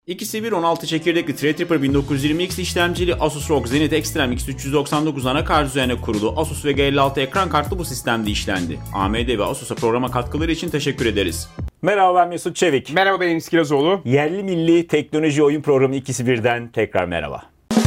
İkisi bir 16 çekirdekli Threadripper 1920X işlemcili Asus ROG Zenith Extreme X399 anakart üzerine kurulu Asus VG56 ekran kartlı bu sistemde işlendi. AMD ve Asus'a programa katkıları için teşekkür ederiz. Merhaba, ben Mesut Çevik. Merhaba, ben Enis Kirazoğlu. Yerli milli teknoloji oyun programı ikisi birden tekrar merhaba.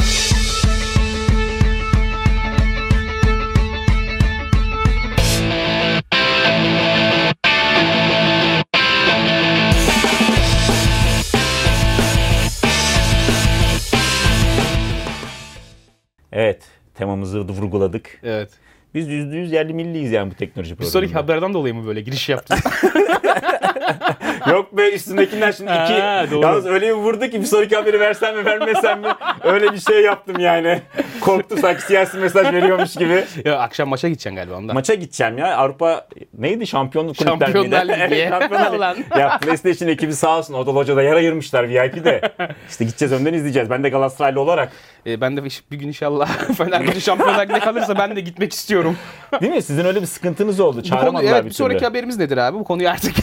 Evet, temamızı vurguladık. Evet. Biz %100 yerli milliyiz yani bu teknoloji Bir programında. sonraki haberden dolayı mı böyle giriş yaptın? Yok be, üstündekinden şimdi iki. Doğru. Yalnız öyle bir vurdu ki bir sonraki haberi versem mi vermesem mi? Öyle bir şey yaptım yani. Korktu sanki siyasi mesaj veriyormuş gibi. Ya akşam maça gideceksin galiba ondan. Maça gideceğim ya. Avrupa neydi? Şampiyonluk kulüpler miydi? Şampiyonlar Ligi. Şampiyonlar Ligi. Ya PlayStation ekibi sağ olsun. Odal Hoca'da yer ayırmışlar VIP'de. İşte gideceğiz, önden izleyeceğiz. Ben de Galatasaraylı olarak. Ben de bir gün inşallah Fenerbahçe Şampiyonlar Ligi'ne kalırsa ben de gitmek istiyorum. Değil mi? Sizin öyle bir sıkıntınız oldu. Çağıramadılar Evet, bir bir sonraki türlü. haberimiz nedir abi? Bu konuyu artık...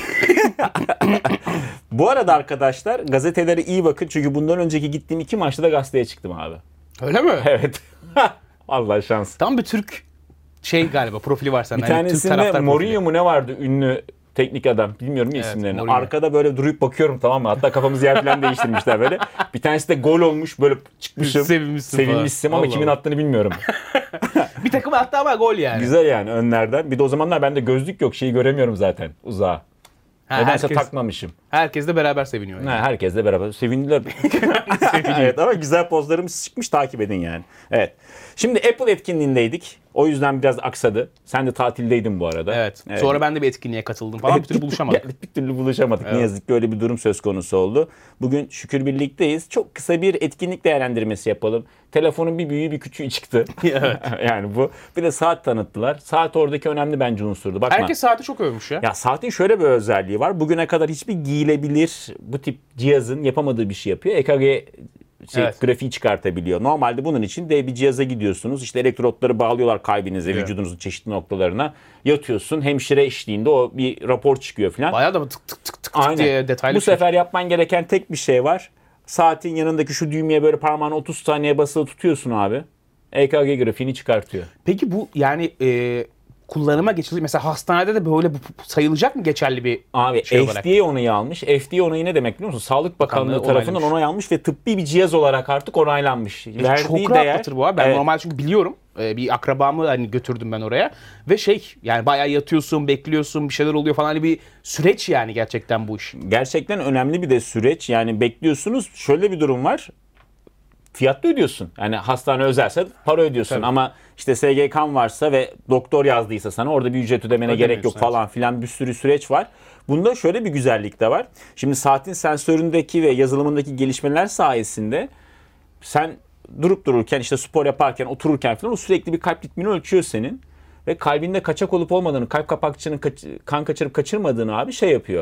Bu arada arkadaşlar gazetelere iyi bakın. Çünkü bundan önceki gittiğim 2 maçta da gazeteye çıktım abi. Öyle mi? Evet. Allah şans. Tam bir Türk galiba profili var sende. Bir tanesinde Mourinho mu ne vardı, ünlü teknik adam, bilmiyorum ya isimlerini. Mourinho. Arkada böyle durup bakıyorum, tamam mı? Hatta kafamızı yer falan değiştirmişler böyle. Bir tanesi de gol olmuş, böyle çıkmışım. Sevinmişsin ama kimin attığını bilmiyorum. Bir takım attı ama gol yani. Güzel yani önlerden. Bir de o zamanlar bende gözlük yok, şeyi göremiyorum zaten uzağa. Nedense takmamışım. Herkes de beraber seviniyor. Yani. Herkesle beraber sevindiler. Evet, ama güzel pozlarımız çıkmış, takip edin yani. Evet. Şimdi Apple etkinliğindeydik. O yüzden biraz aksadı. Sen de tatildeydin bu arada. Evet. Sonra ben de bir etkinliğe katıldım falan. Bir türlü buluşamadık. Bir türlü buluşamadık. Evet. Ne yazık ki öyle bir durum söz konusu oldu. Bugün şükür birlikteyiz. Çok kısa bir etkinlik değerlendirmesi yapalım. Telefonun bir büyüğü bir küçüğü çıktı. Evet. Yani bu. Bir de saat tanıttılar. Saat oradaki önemli bence unsurdu. Bakma. Herkes saati çok övmüş ya. Ya saatin şöyle bir özelliği var. Bugüne kadar hiçbir giyilebilir bu tip cihazın yapamadığı bir şey yapıyor. EKG Evet. grafiği çıkartabiliyor. Normalde bunun için de bir cihaza gidiyorsunuz. İşte elektrotları bağlıyorlar kalbinize, Evet. vücudunuzun çeşitli noktalarına. Yatıyorsun. Hemşire eşliğinde o bir rapor çıkıyor falan. Bayağı da tık tık tık tık Aynen. diye detaylı. Bu sefer yapman gereken tek bir şey var. Saatin yanındaki şu düğmeye böyle parmağını 30 saniye basılı tutuyorsun abi. EKG grafiğini çıkartıyor. Peki bu yani kullanıma geçilecek. Mesela hastanede de böyle sayılacak mı geçerli bir Abi şey olarak? FDA onayı almış. FDA onayı ne demek biliyor musun? Sağlık Bakanlığı tarafından onay almış ve tıbbi bir cihaz olarak artık onaylanmış. Çok rahatlatır bu abi. Ben normal çünkü biliyorum. Bir akrabamı hani götürdüm ben oraya. Ve yani bayağı yatıyorsun, bekliyorsun, bir şeyler oluyor falan. Hani bir süreç yani gerçekten bu iş. Gerçekten önemli bir de süreç. Yani bekliyorsunuz. Şöyle bir durum var. Fiyatlı ödüyorsun. Yani hastane özelse para ödüyorsun. Tabii. Ama işte SGK'n varsa ve doktor yazdıysa sana orada bir ücret ödemene gerek yok falan filan, bir sürü süreç var. Bunda şöyle bir güzellik de var. Şimdi saatin sensöründeki ve yazılımındaki gelişmeler sayesinde sen durup dururken, işte spor yaparken, otururken falan o sürekli bir kalp ritmini ölçüyor senin. Ve kalbinde kaçak olup olmadığını, kalp kapakçının kan kaçırıp kaçırmadığını abi yapıyor.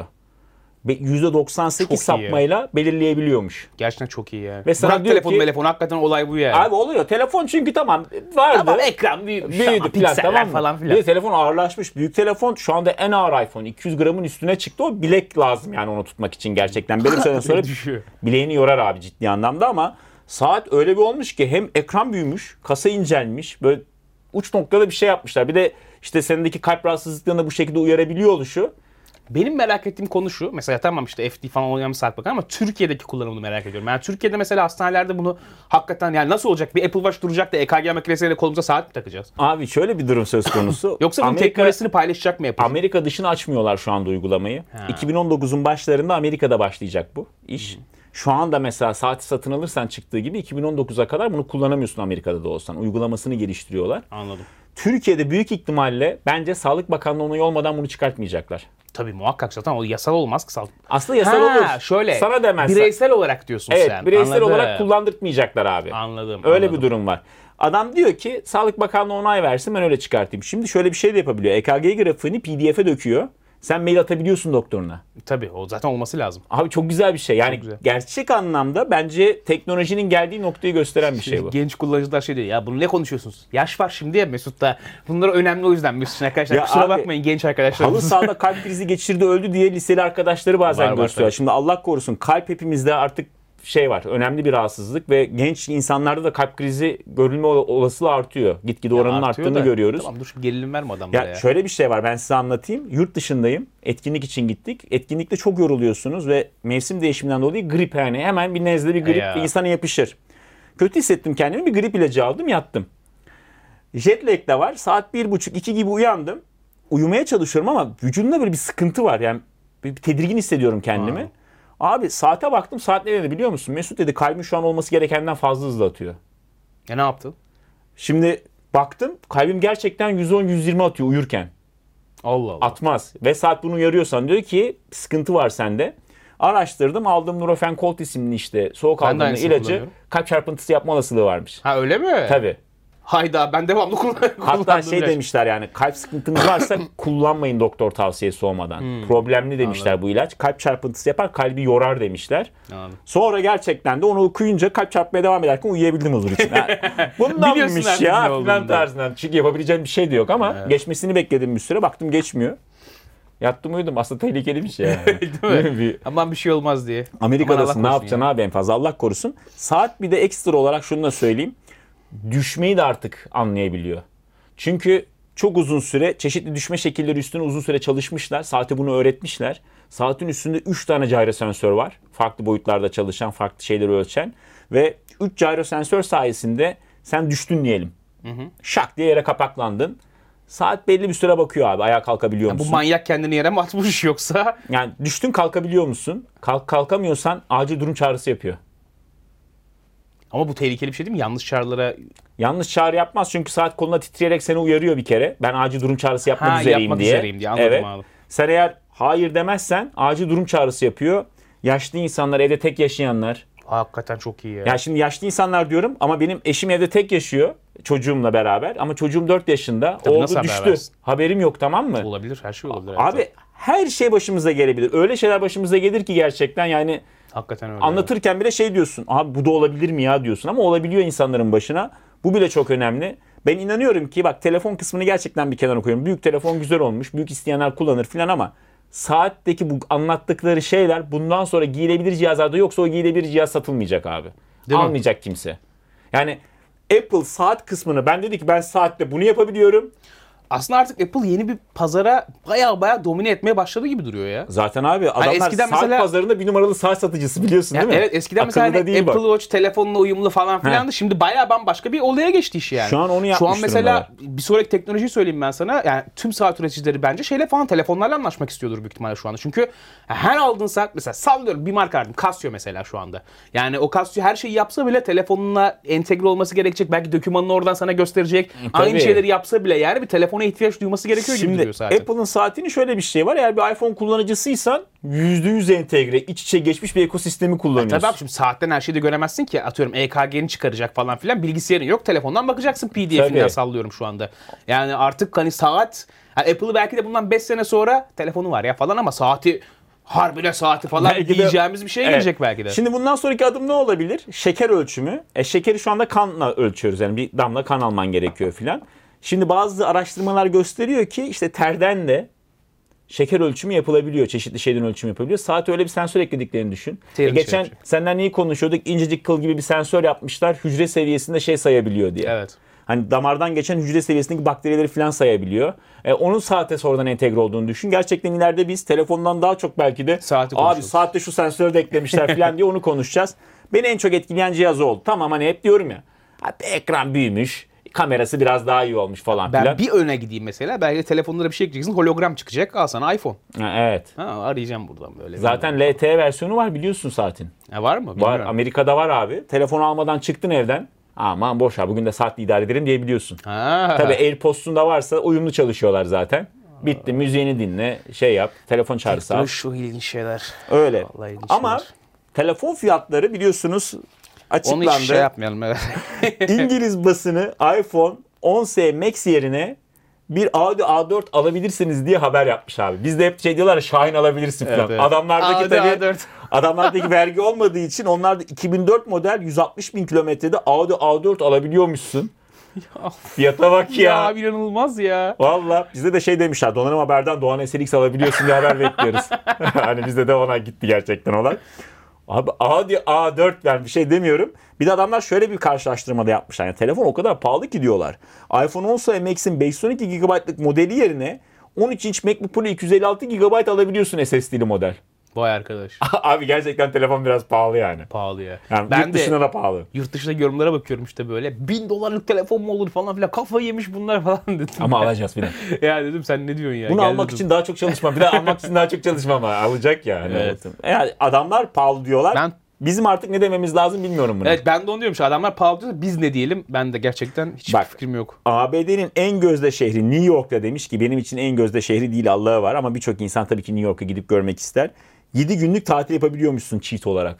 %98 sapmayla belirleyebiliyormuş. Gerçekten çok iyi yani. Ve sana Bırak diyor telefon hakikaten olay bu yani. Abi oluyor. Telefon çünkü tamam vardı. Tamam, ekran büyümüş büyüdü ama plan, pikseller tamam mı? falan Bir filan. de telefon ağırlaşmış. Büyük telefon şu anda en ağır iPhone. 200 gramın üstüne çıktı. O bilek lazım yani onu tutmak için gerçekten. Benim sene sonra Düşüyor. bileğini yorar abi ciddi anlamda, ama saat öyle bir olmuş ki hem ekran büyümüş, kasa incelmiş. Böyle uç noktada bir şey yapmışlar. Bir de işte sendeki kalp rahatsızlıklarını bu şekilde uyarabiliyor oluşu. Benim merak ettiğim konu şu. Mesela tamam işte FD falan olmayan bir saat bakar ama Türkiye'deki kullanımını merak ediyorum. Yani Türkiye'de mesela hastanelerde bunu hakikaten yani nasıl olacak? Bir Apple Watch duracak da EKG makinesiyle kolumuza saat mi takacağız? Abi şöyle bir durum söz konusu. Yoksa bunun teknolojisini paylaşacak mı Apple? Amerika dışına açmıyorlar şu anda uygulamayı. 2019'un başlarında Amerika'da başlayacak bu iş. Şu anda mesela saati satın alırsan çıktığı gibi 2019'a kadar bunu kullanamıyorsun Amerika'da da olsan. Uygulamasını geliştiriyorlar. Anladım. Türkiye'de büyük ihtimalle bence Sağlık Bakanlığı onayı olmadan bunu çıkartmayacaklar. Tabii muhakkak zaten o yasal olmaz ki sağlık. Aslında yasal olur. Şöyle. Sana demezsen. Bireysel olarak diyorsun Evet, sen. bireysel Anladım. olarak kullandırtmayacaklar abi. Anladım. Öyle bir durum var. Adam diyor ki Sağlık Bakanlığı onay versin, ben öyle çıkartayım. Şimdi şöyle bir şey de yapabiliyor. EKG grafiğini PDF'e döküyor. Sen mail atabiliyorsun doktoruna. Tabii o zaten olması lazım. Abi çok güzel bir şey. Yani güzel. gerçek anlamda bence teknolojinin geldiği noktayı gösteren bir şey bu. Genç kullanıcılar şey diyor ya bunu ne konuşuyorsunuz? Yaş var şimdi ya Mesut'ta. Bunlar önemli o yüzden Mesut'un arkadaşlar. Ya Kusura abi, bakmayın genç arkadaşlar. Halı sahada kalp krizi geçirdi öldü diye liseli arkadaşları bazen Var, gösteriyor. tabii. Şimdi Allah korusun, kalp hepimizde artık şey var. Önemli bir rahatsızlık ve genç insanlarda da kalp krizi görülme olasılığı artıyor. Gitgide oranın arttığını görüyoruz. Tamam dur gerilim verme adamlara ya. Şöyle bir şey var, ben size anlatayım. Yurt dışındayım. Etkinlik için gittik. Etkinlikte çok yoruluyorsunuz ve mevsim değişiminden dolayı grip, yani hemen bir nezle, bir grip insana yapışır. Kötü hissettim kendimi. Bir grip ilacı aldım, yattım. Jet lag de var. Saat 1.30-2 gibi uyandım. Uyumaya çalışıyorum ama vücudumda böyle bir sıkıntı var. Yani bir tedirgin hissediyorum kendimi. Abi saate baktım. Saat ne dedi biliyor musun? Mesut dedi kalbin şu an olması gerekenden fazla hızlı atıyor. Ne yaptın? Şimdi baktım kalbim gerçekten 110-120 atıyor uyurken. Allah Allah. Atmaz. Ve saat bunu uyarıyorsan diyor ki sıkıntı var sende. Araştırdım, aldığım Nurofen Colt isimli işte soğuk algınlığı ilacı kalp çarpıntısı yapma olasılığı varmış. Ha öyle mi? Tabii. Hayda ben devamlı kullanıyorum. Hatta şey demişler, yani kalp sıkıntınız varsa kullanmayın doktor tavsiyesi olmadan. Problemli demişler. Anladım. Bu ilaç. Kalp çarpıntısı yapar, kalbi yorar demişler. Anladım. Sonra gerçekten de onu okuyunca kalp çarpmaya devam ederken uyuyabildim huzur için. Yani, bundanmış ya falan tarzından. Çünkü yapabileceğim bir şey de yok ama geçmesini bekledim bir süre. Baktım geçmiyor. Yattım uyudum. Aslında tehlikeli bir şey yani. Değil mi? Aman bir şey olmaz diye. Amerika'dasın, ne yapacaksın abi en fazla, Allah korusun. Saat bir de ekstra olarak şunu da söyleyeyim. Düşmeyi de artık anlayabiliyor. Çünkü çok uzun süre çeşitli düşme şekilleri üstüne uzun süre çalışmışlar. Saate bunu öğretmişler. Saatin üstünde 3 tane gyro sensör var. Farklı boyutlarda çalışan, farklı şeyleri ölçen. Ve 3 gyro sensör sayesinde sen düştün diyelim. Şak diye yere kapaklandın. Saat belli bir süre bakıyor abi. Ayağa kalkabiliyor musun? Bu manyak kendini yere mi atmış yoksa? Yani düştün, kalkabiliyor musun? Kalkamıyorsan acil durum çağrısı yapıyor. Ama bu tehlikeli bir şey değil mi? Yanlış çağrılara... Yanlış çağrı yapmaz çünkü saat koluna titreyerek seni uyarıyor bir kere. Ben acil durum çağrısı yapmak üzereyim diye. Anladım abi. Sen eğer hayır demezsen acil durum çağrısı yapıyor. Yaşlı insanlar, evde tek yaşayanlar. Hakikaten çok iyi ya. Ya şimdi yaşlı insanlar diyorum ama benim eşim evde tek yaşıyor çocuğumla beraber. Ama çocuğum 4 yaşında. Tabii oldu düştü. Haberim yok, tamam mı? Olabilir, her şey olabilir. Abi her şey başımıza gelebilir. Öyle şeyler başımıza gelir ki gerçekten yani... Hakikaten öyle. Anlatırken bile şey diyorsun. Abi bu da olabilir mi ya diyorsun ama olabiliyor insanların başına. Bu bile çok önemli. Ben inanıyorum ki bak, telefon kısmını gerçekten bir kenara koyuyorum. Büyük telefon güzel olmuş. Büyük isteyenler kullanır filan ama saatteki bu anlattıkları şeyler bundan sonra giyilebilir cihazlarda yoksa o giyilebilir cihaz satılmayacak abi. Değil almayacak mi? Kimse. Yani Apple saat kısmını ben dedi ki ben saatte bunu yapabiliyorum. Aslında artık Apple yeni bir pazara baya domine etmeye başladı gibi duruyor ya. Zaten abi adamlar yani saat mesela, pazarında bir numaralı saat satıcısı biliyorsun değil mi? Evet, eskiden akıllı mesela hani Apple Watch telefonla uyumlu falan filandı. Şimdi baya bambaşka bir olaya geçti iş yani. Şu an onu yapmış. Şu an mesela bir sonraki teknolojiyi söyleyeyim ben sana. Yani tüm saat üreticileri bence şeyle falan telefonlarla anlaşmak istiyordur büyük ihtimalle şu anda. Çünkü her aldığın saat mesela sallıyorum bir marka aldım. Casio mesela şu anda. Yani o Casio her şeyi yapsa bile telefonuna entegre olması gerekecek. Belki dokümanını oradan sana gösterecek. Aynı şeyleri yapsa bile yani bir telefona ihtiyaç duyması gerekiyor gibi duruyor zaten. Apple'ın saatinin şöyle bir şey var. Eğer bir iPhone kullanıcısıysan %100 entegre, iç içe geçmiş bir ekosistemi kullanıyorsun. Tabii abi şimdi saatten her şeyi de göremezsin ki. Atıyorum EKG'ni çıkaracak falan filan. Bilgisayarın yok. Telefondan bakacaksın PDF'inden sallıyorum şu anda. Yani artık hani saat... Yani Apple'ı belki de bundan 5 sene sonra telefonu var ya falan ama saati... Harbiden saati falan belki diyeceğimiz bir şey gelecek belki de. Şimdi bundan sonraki adım ne olabilir? Şeker ölçümü. Şekeri şu anda kanla ölçüyoruz. Yani bir damla kan alman gerekiyor filan. Şimdi bazı araştırmalar gösteriyor ki işte terden de şeker ölçümü yapılabiliyor. Çeşitli şeyden ölçüm yapabiliyor. Saate öyle bir sensör eklediklerini düşün. Geçen senden neyi konuşuyorduk? İncecik kıl gibi bir sensör yapmışlar. Hücre seviyesinde şey sayabiliyor diye. Evet. Hani damardan geçen hücre seviyesindeki bakterileri falan sayabiliyor. Onun saate sonradan entegre olduğunu düşün. Gerçekten ileride biz telefondan daha çok belki de abi saatte şu sensörü de eklemişler falan diye onu konuşacağız. Beni en çok etkileyen cihaz oldu. Tamam hani hep diyorum ya. Ekran büyümüş. Kamerası biraz daha iyi olmuş falan filan. Ben bir öne gideyim mesela. Belki de telefonlara bir şey ekleyeceksin. Hologram çıkacak. Al sana iPhone. Evet. Arayacağım buradan böyle. Zaten LTE versiyonu var biliyorsun saatin. Var mı? Bilmiyorum. Var. Amerika'da var abi. Telefonu almadan çıktın evden. Aman boş ver bugün de saatle idare ederim diyebiliyorsun. Tabii AirPods'un da varsa uyumlu çalışıyorlar zaten. Bitti, müziğini dinle, şey yap, telefon çağrısı al. Şu ilginç şeyler. Öyle. Ama telefon fiyatları biliyorsunuz açıklandı. Onu hiç şey yapmayalım. Evet. İngiliz basını iPhone 10s Max yerine bir Audi A4 alabilirsiniz diye haber yapmış abi. Bizde hep şey diyorlar ya, Şahin alabilirsin falan. Evet. Adamlardaki Audi tabii A4. Adamlardaki vergi olmadığı için onlar da 2004 model 160 bin kilometrede Audi A4 alabiliyormuşsun. Fiyata bak ya. Ya inanılmaz ya. Valla bizde de şey demişler, Donanım Haber'den Doğan SLX alabiliyorsun diye haber bekliyoruz. Hani bizde de ona gitti gerçekten olay. Abi A4 ben bir şey demiyorum. Bir de adamlar şöyle bir karşılaştırmada yapmışlar. Yani telefon o kadar pahalı ki diyorlar. iPhone 10 Max'in 512 GB'lık modeli yerine 13 inç MacBook Pro 256 GB alabiliyorsun SSD'li model. Vay arkadaş. Abi gerçekten telefon biraz pahalı yani. Pahalı ya. Yani Ben yurt dışına da pahalı. Yurt dışında yorumlara bakıyorum işte böyle. $1000 telefon mu olur falan filan. Kafayı yemiş bunlar falan dedim. Ama alacağız bir de. Ya dedim sen ne diyorsun ya? Bunu Gel almak dedim. için daha çok çalışma. Bir de almak için daha çok çalışma ama alacak ya. Hani Evet. Yani adamlar pahalı diyorlar. Bizim artık ne dememiz lazım bilmiyorum buna. Evet ben de onu diyorum. Şu adamlar pahalı diyorsa biz ne diyelim? Ben de gerçekten hiçbir fikrim yok. ABD'nin en gözde şehri New York'ta demiş ki benim için en gözde şehri değil Allah'a var ama birçok insan tabii ki New York'a gidip görmek ister. 7 günlük tatil yapabiliyormuşsun cheat olarak.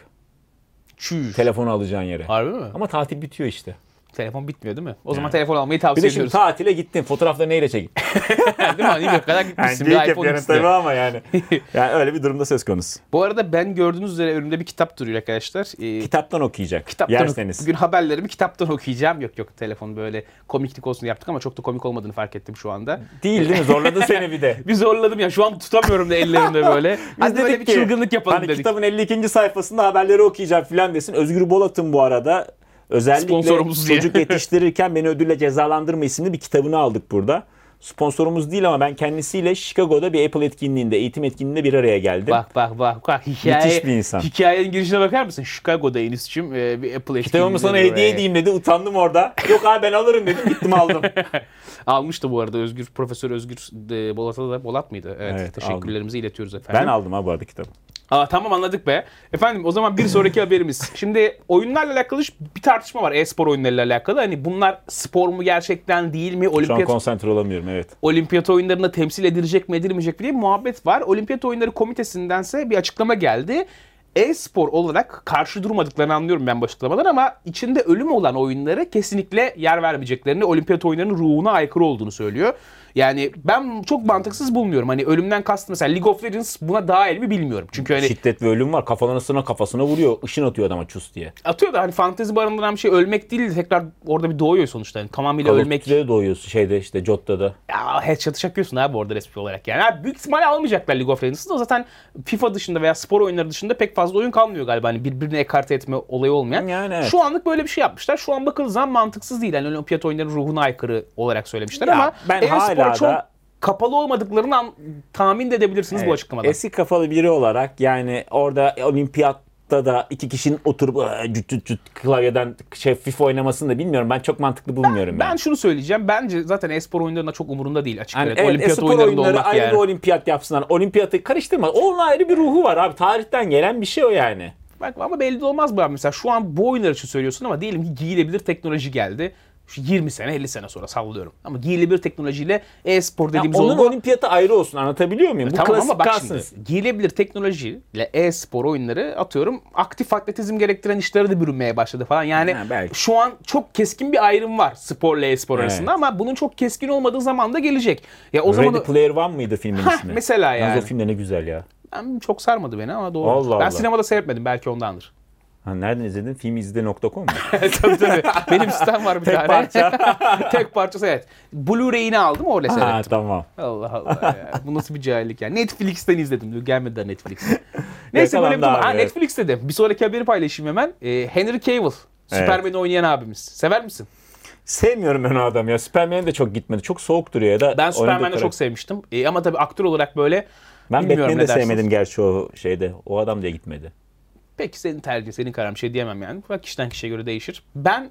Çüş. Telefonu alacağın yere. Harbi mi? Ama tatil bitiyor işte. Telefon bitmiyor değil mi? O zaman telefon almayı Bir tavsiye de şimdi ediyoruz. tatile gittin. Fotoğrafları neyle çekin? Değil mi? Hani ne kadar gitmişsin. Yani Bir iPhone X'de. tabii ama yani. Yani öyle bir durumda söz konusu. Bu arada ben gördüğünüz üzere önümde bir kitap duruyor arkadaşlar. Kitaptan okuyacak. Kitaptan Yerseniz. Bugün haberlerimi kitaptan okuyacağım. Yok telefon böyle komiklik olsun yaptık ama çok da komik olmadığını fark ettim şu anda. Değil mi? Zorladı seni bir de. Bir zorladım ya şu an tutamıyorum da ellerimde böyle. Hadi böyle bir ki, çılgınlık yapalım hani dedik. kitabın 52. sayfasında haberleri okuyacağım filan desin. Özgür Bolat'ın bu arada özellikle Sponsorumuz diye. çocuk yetiştirirken beni ödülle cezalandırma isimli bir kitabını aldık burada. Sponsorumuz değil ama ben kendisiyle Chicago'da bir Apple etkinliğinde, eğitim etkinliğinde bir araya geldim. Bak. Müthiş bir insan. Hikayenin girişine bakar mısın? Chicago'da Enis'cim bir Apple etkinliğinde. Kitabımı sana hediye edeyim dedi. Utandım orada. Yok abi ben alırım dedim. Gittim aldım. Almıştı bu arada Profesör Özgür Bolat'a da. Bolat mıydı? Evet teşekkürlerimizi iletiyoruz efendim. Ben aldım abi bu arada kitabı. Tamam anladık be. Efendim o zaman bir sonraki haberimiz. Şimdi oyunlarla alakalı bir tartışma var. E-spor oyunlarıyla alakalı. Hani bunlar spor mu gerçekten değil mi? Şu an konsantre olamıyorum evet. Olimpiyat oyunlarında temsil edilecek mi edilmeyecek mi diye bir muhabbet var. Olimpiyat oyunları komitesindense bir açıklama geldi. E-spor olarak karşı durmadıklarını anlıyorum ben bu açıklamadan ama içinde ölüm olan oyunlara kesinlikle yer vermeyeceklerini, olimpiyat oyunlarının ruhuna aykırı olduğunu söylüyor. Yani ben çok mantıksız bulmuyorum. Hani ölümden kastım mesela League of Legends buna dahil mi bilmiyorum. Çünkü hani şiddet ve ölüm var. Kafasına vuruyor. Işın atıyor adama çus diye. atıyor da hani fantezi barındıran bir şey ölmek değil de tekrar orada bir doğuyor sonuçta. Yani tamamıyla ölmek. Call doğuyorsun şeyde işte Jotta'da. Ya headshot'ı çakıyorsun abi orada resmi olarak yani. Abi, büyük ihtimalle almayacaklar League of Legends'ı da zaten FIFA dışında veya spor oyunları dışında pek fazla oyun kalmıyor galiba. Hani birbirini ekarte etme olayı olmayan. Yani evet. Şu anlık böyle bir şey yapmışlar. Şu an bakıldığı zaman mantıksız değil. Yani olimpiyat oyunlarının ruhuna aykırı olarak söylemişler Ya, ama ben e-spora hala çok da kapalı olmaduklarını tahmin de edebilirsiniz bu açıklamadan. Eski kafalı biri olarak yani orada olimpiyatta da iki kişinin oturup cüt klavyeden FIFA oynamasını da bilmiyorum. Ben çok mantıklı bulmuyorum. Ben şunu söyleyeceğim. Bence zaten e-spor oyunlarında çok umurunda değil açıkçası. Yani evet, olimpiyat spor oyunlarında oyunları olmak ayrı yani. bir olimpiyat yapsınlar. Olimpiyatı karıştırma. Onun ayrı bir ruhu var abi. Tarihten gelen bir şey o yani. Bak ama belli de olmaz bu abi. Mesela şu an bu oyunlar için söylüyorsun ama diyelim ki giyilebilir teknoloji geldi. Şu 20 sene 50 sene sonra sallıyorum. Ama giyilebilir teknolojiyle e-spor dediğimiz onun olgu. olimpiyatı ayrı olsun anlatabiliyor muyum? Bu Tamam klasik ama bak kalsın. şimdi giyilebilir teknolojiyle e-spor oyunları atıyorum aktif atletizm gerektiren işlere de bürünmeye başladı falan. Yani belki. şu an çok keskin bir ayrım var sporla e-spor arasında ama bunun çok keskin olmadığı zaman da gelecek. Ya o zaman Ready Player One mıydı filmin ismi? mesela yani. Yalnız o film de ne güzel ya. Ben çok sarmadı beni ama doğru. Allah Ben Allah. sinemada seyretmedim belki ondandır. Ha, nereden izledin? Filmizde.com mu? tabii. Benim sitem var bir Tek tane. parça. Tek parçası evet. Blu-ray'ini aldım orada Ha seyrettim. tamam. Allah Allah ya. Bu nasıl bir cahillik ya. Netflix'ten izledim. Gelmedi daha Netflix'e. Neyse böyle bir Yakalandı durum. abi, Evet. Netflix dedim. Bir sonraki haberi paylaşayım hemen. Henry Cavill. Superman'i oynayan abimiz. Sever misin? Sevmiyorum ben o adamı ya. Superman'e de çok gitmedi. Çok soğuk duruyor ya da. Ben Superman'ı çok sevmiştim. Ama tabii aktör olarak böyle Ben bilmiyorum Batman'i ne de dersiniz. sevmedim gerçi o şeyde. O adam da gitmedi. Peki senin tercihin, senin kararın bir şey diyemem yani. Bak kişiden kişiye göre değişir. Ben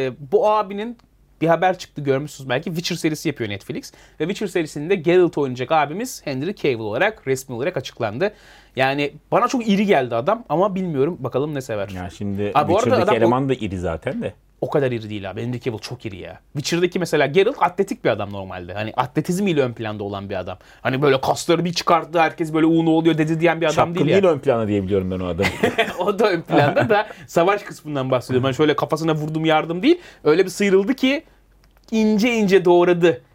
bu abinin bir haber çıktı görmüşsünüz belki. Witcher serisi yapıyor Netflix. Ve Witcher serisinde Geralt oynayacak abimiz Henry Cavill olarak resmi olarak açıklandı. Yani bana çok iri geldi adam ama bilmiyorum bakalım ne sever. Ya şimdi Abi bu arada Witcher'daki adam eleman da iri zaten de. o kadar iri değil abi. Henry Cavill çok iri ya. Witcher'daki mesela Geralt atletik bir adam normalde. Hani atletizmiyle ön planda olan bir adam. Hani böyle kasları bir çıkarttı herkes böyle ne oluyor dedi diyen bir adam değil ya. Çapkınlığıyla ön plana diyebiliyorum ben o adamı. O da ön planda da savaş kısmından bahsediyorum. Ben şöyle kafasına vurdum yardım değil. Öyle bir sıyrıldı ki ince ince doğradı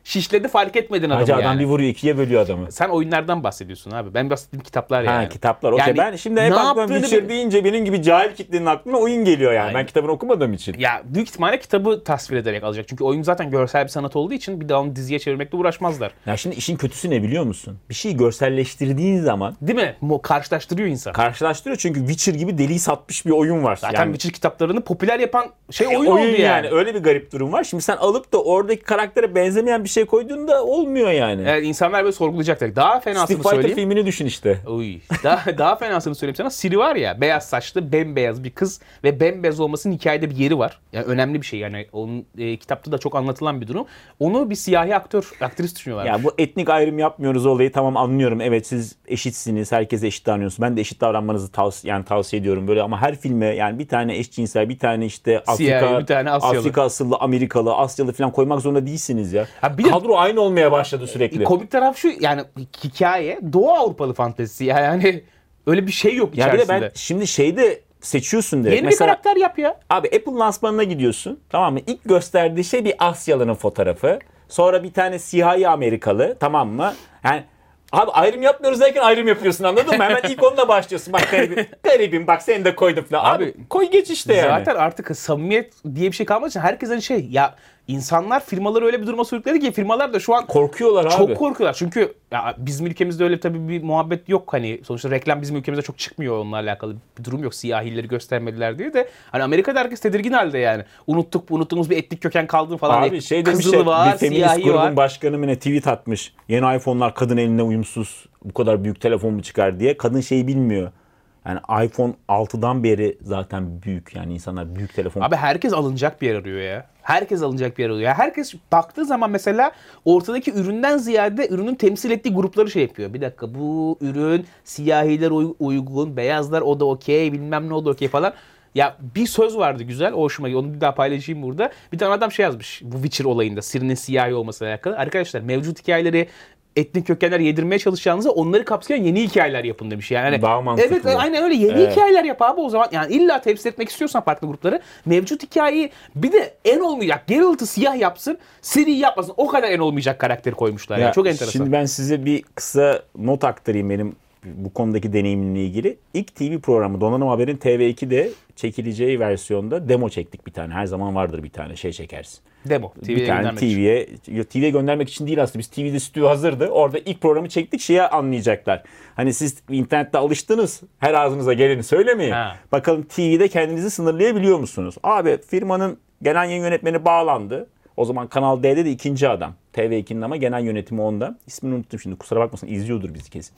şişledi fark etmedin adamı Hacı adam yani. bir vuruyor, ikiye bölüyor adamı. Sen oyunlardan bahsediyorsun abi. Ben bahsettiğim kitaplar yani. Ha, kitaplar. Okey. Yani Ben şimdi hep ne aklıma yaptığını Witcher deyince benim gibi cahil kitlenin aklına oyun geliyor yani. Aynen. Ben kitabını okumadığım için. Ya büyük ihtimalle kitabı tasvir ederek alacak. Çünkü oyun zaten görsel bir sanat olduğu için bir daha onu diziye çevirmekle uğraşmazlar. Ya şimdi işin kötüsü ne biliyor musun? Bir şeyi görselleştirdiğin zaman Değil mi? Karşılaştırıyor insan. karşılaştırıyor, çünkü Witcher gibi deliği satmış bir oyun var. Zaten yani, Witcher kitaplarını popüler yapan şey oyun oldu oyun yani. öyle bir garip durum var. Şimdi sen alıp da oradaki karaktere benzemeyen bir şey koyduğunda olmuyor yani. Evet, insanlar böyle sorgulayacaklar. Daha Street fenasını Fighter söyleyeyim. filmini düşün işte. Uy. Daha fenasını söyleyeyim sana. Siri var ya, beyaz saçlı, bembeyaz bir kız ve bembeyaz olmasının hikayede bir yeri var. Yani önemli bir şey yani. Onun kitapta da çok anlatılan bir durum. Onu bir siyahi aktris düşünüyorlar. Ya bu etnik ayrım yapmıyoruz olayı, tamam anlıyorum. Evet, siz eşitsiniz, herkese eşit davranıyorsunuz. Ben de eşit davranmanızı tavsiye ediyorum böyle, ama her filme yani bir tane eşcinsel, bir tane işte Siyahi, bir tane Asyalı. Afrika asıllı, Amerikalı, Asyalı falan koymak zorunda değilsiniz ya. Ha, bir de- Kadro aynı olmaya başladı sürekli. Komik taraf şu, yani hikaye Doğu Avrupalı fantezisi. Yani öyle bir şey yok Ya bir içerisinde. de ben şimdi şeyde seçiyorsun direkt. Yeni bir Mesela karakter yap ya. abi Apple lansmanına gidiyorsun, tamam mı? İlk gösterdiği şey bir Asyalı'nın fotoğrafı. Sonra bir tane siyahi Amerikalı, tamam mı? Yani abi ayrım yapmıyoruz derken ayrım yapıyorsun, anladın mı? Hemen ilk onunla başlıyorsun. Bak garibim bak seni de koydum falan. Abi koy geç işte yani. Zaten artık samimiyet diye bir şey kalmadığı için herkes hani şey ya, insanlar firmaları öyle bir duruma sürükledi ki firmalar da şu an Korkuyorlar çok abi. korkuyorlar. Çünkü ya bizim ülkemizde öyle tabii bir muhabbet yok, hani sonuçta reklam bizim ülkemizde çok çıkmıyor, onunla alakalı bir durum yok. Siyahileri göstermediler diye de hani Amerika'da herkes tedirgin halde yani. Unuttuğumuz bir etnik köken kaldı falan. Abi şeyde bir Kızılı şey, var, bir feminist siyahi grubun var. başkanı mı ne tweet atmış. Yeni iPhone'lar kadın eline uyumsuz. Bu kadar büyük telefon mu çıkar diye. Kadın şeyi bilmiyor. Yani iPhone 6'dan beri zaten büyük. Yani insanlar büyük telefon... Abi herkes alınacak bir yer arıyor ya. Herkes alınacak bir yer arıyor. Herkes baktığı zaman mesela ortadaki üründen ziyade ürünün temsil ettiği grupları şey yapıyor. Bir dakika, bu ürün siyahiler uygun, beyazlar o da okey, bilmem ne o da okey falan. Ya bir söz vardı güzel, o hoşuma gidiyor. Onu bir daha paylaşayım burada. Bir tane adam şey yazmış bu Witcher olayında, Ciri'nin siyahi olmasıyla alakalı. Arkadaşlar, mevcut hikayeleri etnik kökenler yedirmeye çalışacağınıza onları kapsayan yeni hikayeler yapın demiş. Yani daha mantıklı. evet, aynen öyle, yeni hikayeler yap abi o zaman. Yani illa temsil etmek istiyorsan farklı grupları, mevcut hikayeyi bir de en olmayacak Geralt'ı siyah yapsın, Ciri'yi yapmasın. O kadar en olmayacak karakteri koymuşlar. Yani çok enteresan. Şimdi ben size bir kısa not aktarayım benim bu konudaki deneyimimle ilgili. İlk TV programı Donanım Haber'in TV2'de çekileceği versiyonda demo çektik bir tane. Her zaman vardır bir tane şey çekersin. Demo. Bir tane TV'ye göndermek için değil aslında. Biz TV'de stüdyo hazırdı. Orada ilk programı çektik, şeye anlayacaklar. Hani siz internette alıştınız. Her ağzınıza geleni söylemeyin. Ha. Bakalım TV'de kendinizi sınırlayabiliyor musunuz? Abi firmanın genel yayın yönetmeni bağlandı. O zaman Kanal D'de de ikinci adam. TV2'nin ama genel yönetimi onda. İsmini unuttum şimdi, kusura bakmasın, izliyordur bizi kesin.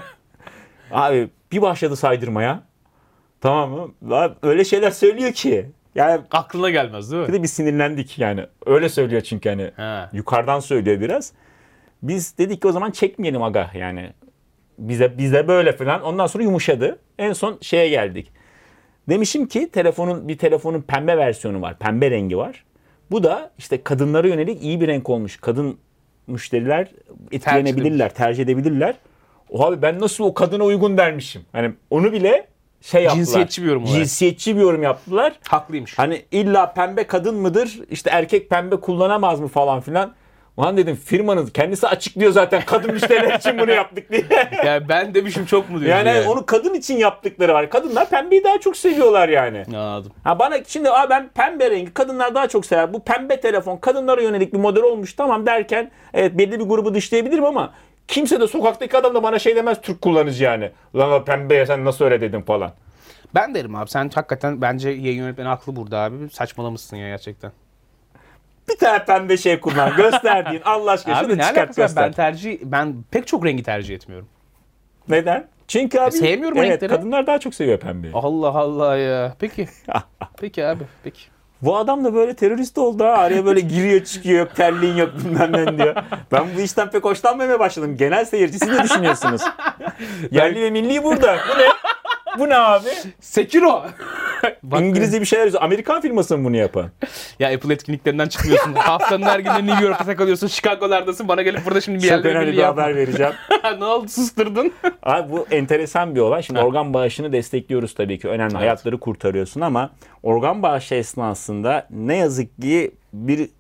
Abi bir başladı saydırmaya. Tamam mı? Abi, öyle şeyler söylüyor ki. Yani Aklına gelmez değil mi? bir de bir sinirlendik yani. Öyle söylüyor çünkü hani. Ha. Yukarıdan söylüyor biraz. Biz dedik ki o zaman çekmeyelim aga yani. Bize böyle falan. Ondan sonra yumuşadı. En son şeye geldik. Demişim ki bir telefonun pembe versiyonu var. Pembe rengi var. Bu da işte kadınlara yönelik iyi bir renk olmuş. Kadın müşteriler etkilenebilirler, tercih edebilirler. O abi ben nasıl o kadına uygun dermişim. Hani onu bile şey yaptılar. Cinsiyetçi bir yorum olarak. Cinsiyetçi bir yorum yaptılar. Haklıymış. Hani illa pembe kadın mıdır? İşte erkek pembe kullanamaz mı falan filan. Ulan dedim, firmanın kendisi açıklıyor zaten kadın müşteriler için bunu yaptık diye. Yani ben demişim çok mu diyorsun? Yani onu kadın için yaptıkları var. Kadınlar pembeyi daha çok seviyorlar yani. Anladım. Ha bana şimdi ben pembe rengi kadınlar daha çok sever. Bu pembe telefon kadınlara yönelik bir model olmuş tamam derken evet belli bir grubu dışlayabilirim ama kimse de sokaktaki adam da bana şey demez, Türk kullanıcı yani. Ulan o pembeye sen nasıl öyle dedin falan. Ben derim abi, sen hakikaten bence yayın yönetmeni haklı burada abi. Saçmalamışsın ya gerçekten. Bir tane pembe şey kullan. Gösterdiğin Allah aşkına şunu Abi ne çıkart alakası var? göster. Ben pek çok rengi tercih etmiyorum. Neden? Çünkü abi sevmiyorum evet, renkleri. kadınlar daha çok seviyor pembeyi. Allah Allah ya. Peki. Peki abi. Peki. Bu adam da böyle terörist oldu ha. Araya böyle giriyor çıkıyor, yok terliğin yok bilmem ne diyor. Ben bu işten pek hoşlanmamaya başladım. Genel seyirci siz ne düşünüyorsunuz? Yerli ve milli burada. Bu ne? Bu ne abi? Sekiro. İngilizce bir şeyler yazıyor. Amerikan firması mı bunu yapan? Ya Apple etkinliklerinden çıkmıyorsun. Haftanın her günü New York'ta takılıyorsun. Chicago'lardasın. Bana gelip burada şimdi bir Çok yerleri önemli milli bir yapma. haber vereceğim. Ne oldu, susturdun? Abi bu enteresan bir olay. Şimdi organ bağışını destekliyoruz tabii ki. Önemli. Hayatları kurtarıyorsun ama organ bağışı esnasında ne yazık ki bir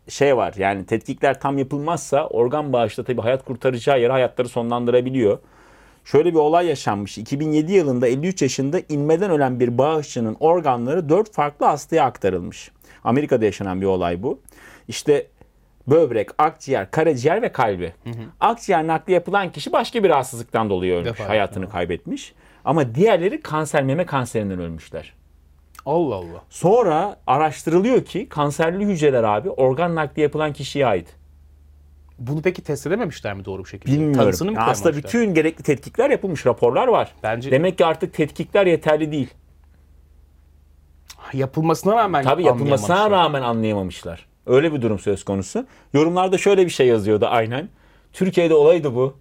şey var. Yani tetkikler tam yapılmazsa organ bağışı da tabii hayat kurtaracağı yere hayatları sonlandırabiliyor. Şöyle bir olay yaşanmış. 2007 yılında 53 yaşında inmeden ölen bir bağışçının organları 4 farklı hastaya aktarılmış. Amerika'da yaşanan bir olay bu. İşte böbrek, akciğer, karaciğer ve kalbi. Akciğer nakli yapılan kişi başka bir rahatsızlıktan dolayı ölmüş. Hayatını kaybetmiş. Ama diğerleri kanser, meme kanserinden ölmüşler. Allah Allah. Sonra araştırılıyor ki kanserli hücreler abi organ nakli yapılan kişiye ait. Bunu peki test edememişler mi doğru bir şekilde? Bilmiyorum. Tanısını mı Aslında koyamamışlar? bütün gerekli tetkikler yapılmış, raporlar var. Bence Demek ki artık tetkikler yeterli değil. yapılmasına rağmen Tabii yapılmasına anlayamamışlar. rağmen anlayamamışlar. Öyle bir durum söz konusu. Yorumlarda şöyle bir şey yazıyordu aynen. Türkiye'de olaydı bu.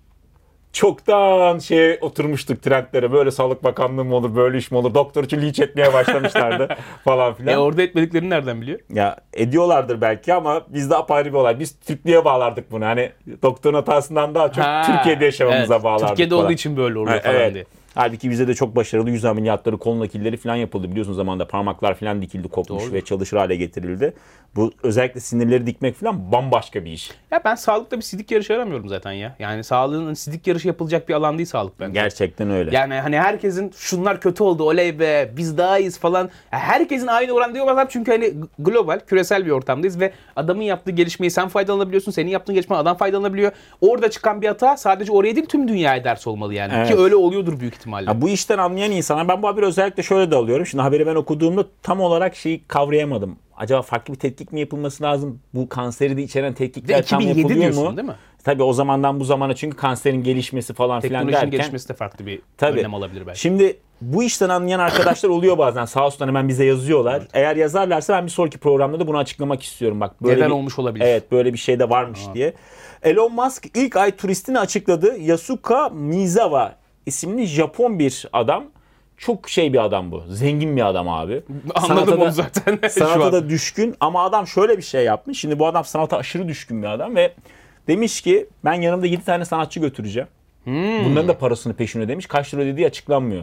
Çoktan şeye oturmuştuk trendlere. Böyle Sağlık Bakanlığı mı olur, böyle iş mi olur? Doktor için linç etmeye başlamışlardı falan filan. Orada etmediklerini nereden biliyor? Ya ediyorlardır belki ama bizde apayrı bir olay. Biz Türklüğe bağlardık bunu. Hani doktorun hatasından daha çok Türkiye'de yaşamamıza bağlardık. Türkiye'de falan. olduğu için böyle oluyor falan Evet. diye. Halbuki bize de çok başarılı yüz ameliyatları, kol nakilleri falan yapıldı. Biliyorsunuz zamanında parmaklar falan dikildi, kopmuş Doğru. ve çalışır hale getirildi. Bu özellikle sinirleri dikmek falan bambaşka bir iş. Ya ben sağlıkta bir sidik yarışı aramıyorum zaten ya. Yani sağlığın sidik yarışı yapılacak bir alan değil sağlık bence. Gerçekten öyle. Yani hani herkesin şunlar kötü oldu oley be biz daha iyiyiz falan. Ya herkesin aynı oranda diyemezler çünkü hani global, küresel bir ortamdayız ve adamın yaptığı gelişmeyi sen faydalanabiliyorsun. Senin yaptığın gelişmeden adam faydalanabiliyor. Orada çıkan bir hata sadece oraya değil tüm dünyaya ders olmalı yani. Evet. Ki öyle oluyordur büyük ihtimalle. Ya bu işten anlayan insanlar, ben bu haberi özellikle şöyle de alıyorum. Şimdi haberi ben okuduğumda tam olarak şeyi kavrayamadım. Acaba farklı bir tetkik mi yapılması lazım? Bu kanseri de içeren tetkikler tam 2007 yapılıyor diyorsun mu? değil mi? Tabii o zamandan bu zamana çünkü kanserin gelişmesi falan filan Teknolojinin derken. gelişmesi de farklı bir Tabii. önlem alabilir belki. Şimdi bu işten anlayan arkadaşlar oluyor bazen. Sağ olsun hemen bize yazıyorlar. Evet. Eğer yazarlarsa ben bir sonraki programda da bunu açıklamak istiyorum. Bak böyle Neden olmuş olabilir? Evet, böyle bir şey de varmış diye. Elon Musk ilk ay turistini açıkladı. Yasuka Mizawa isimli Japon bir adam. Çok şey bir adam bu. Zengin bir adam abi. Anladım onu zaten. Şu Sanata an. da düşkün ama adam şöyle bir şey yapmış. Şimdi bu adam sanata aşırı düşkün bir adam ve demiş ki ben yanımda 7 tane sanatçı götüreceğim. Bunların da parasını peşin ödemiş. Kaç lira ödediği açıklanmıyor.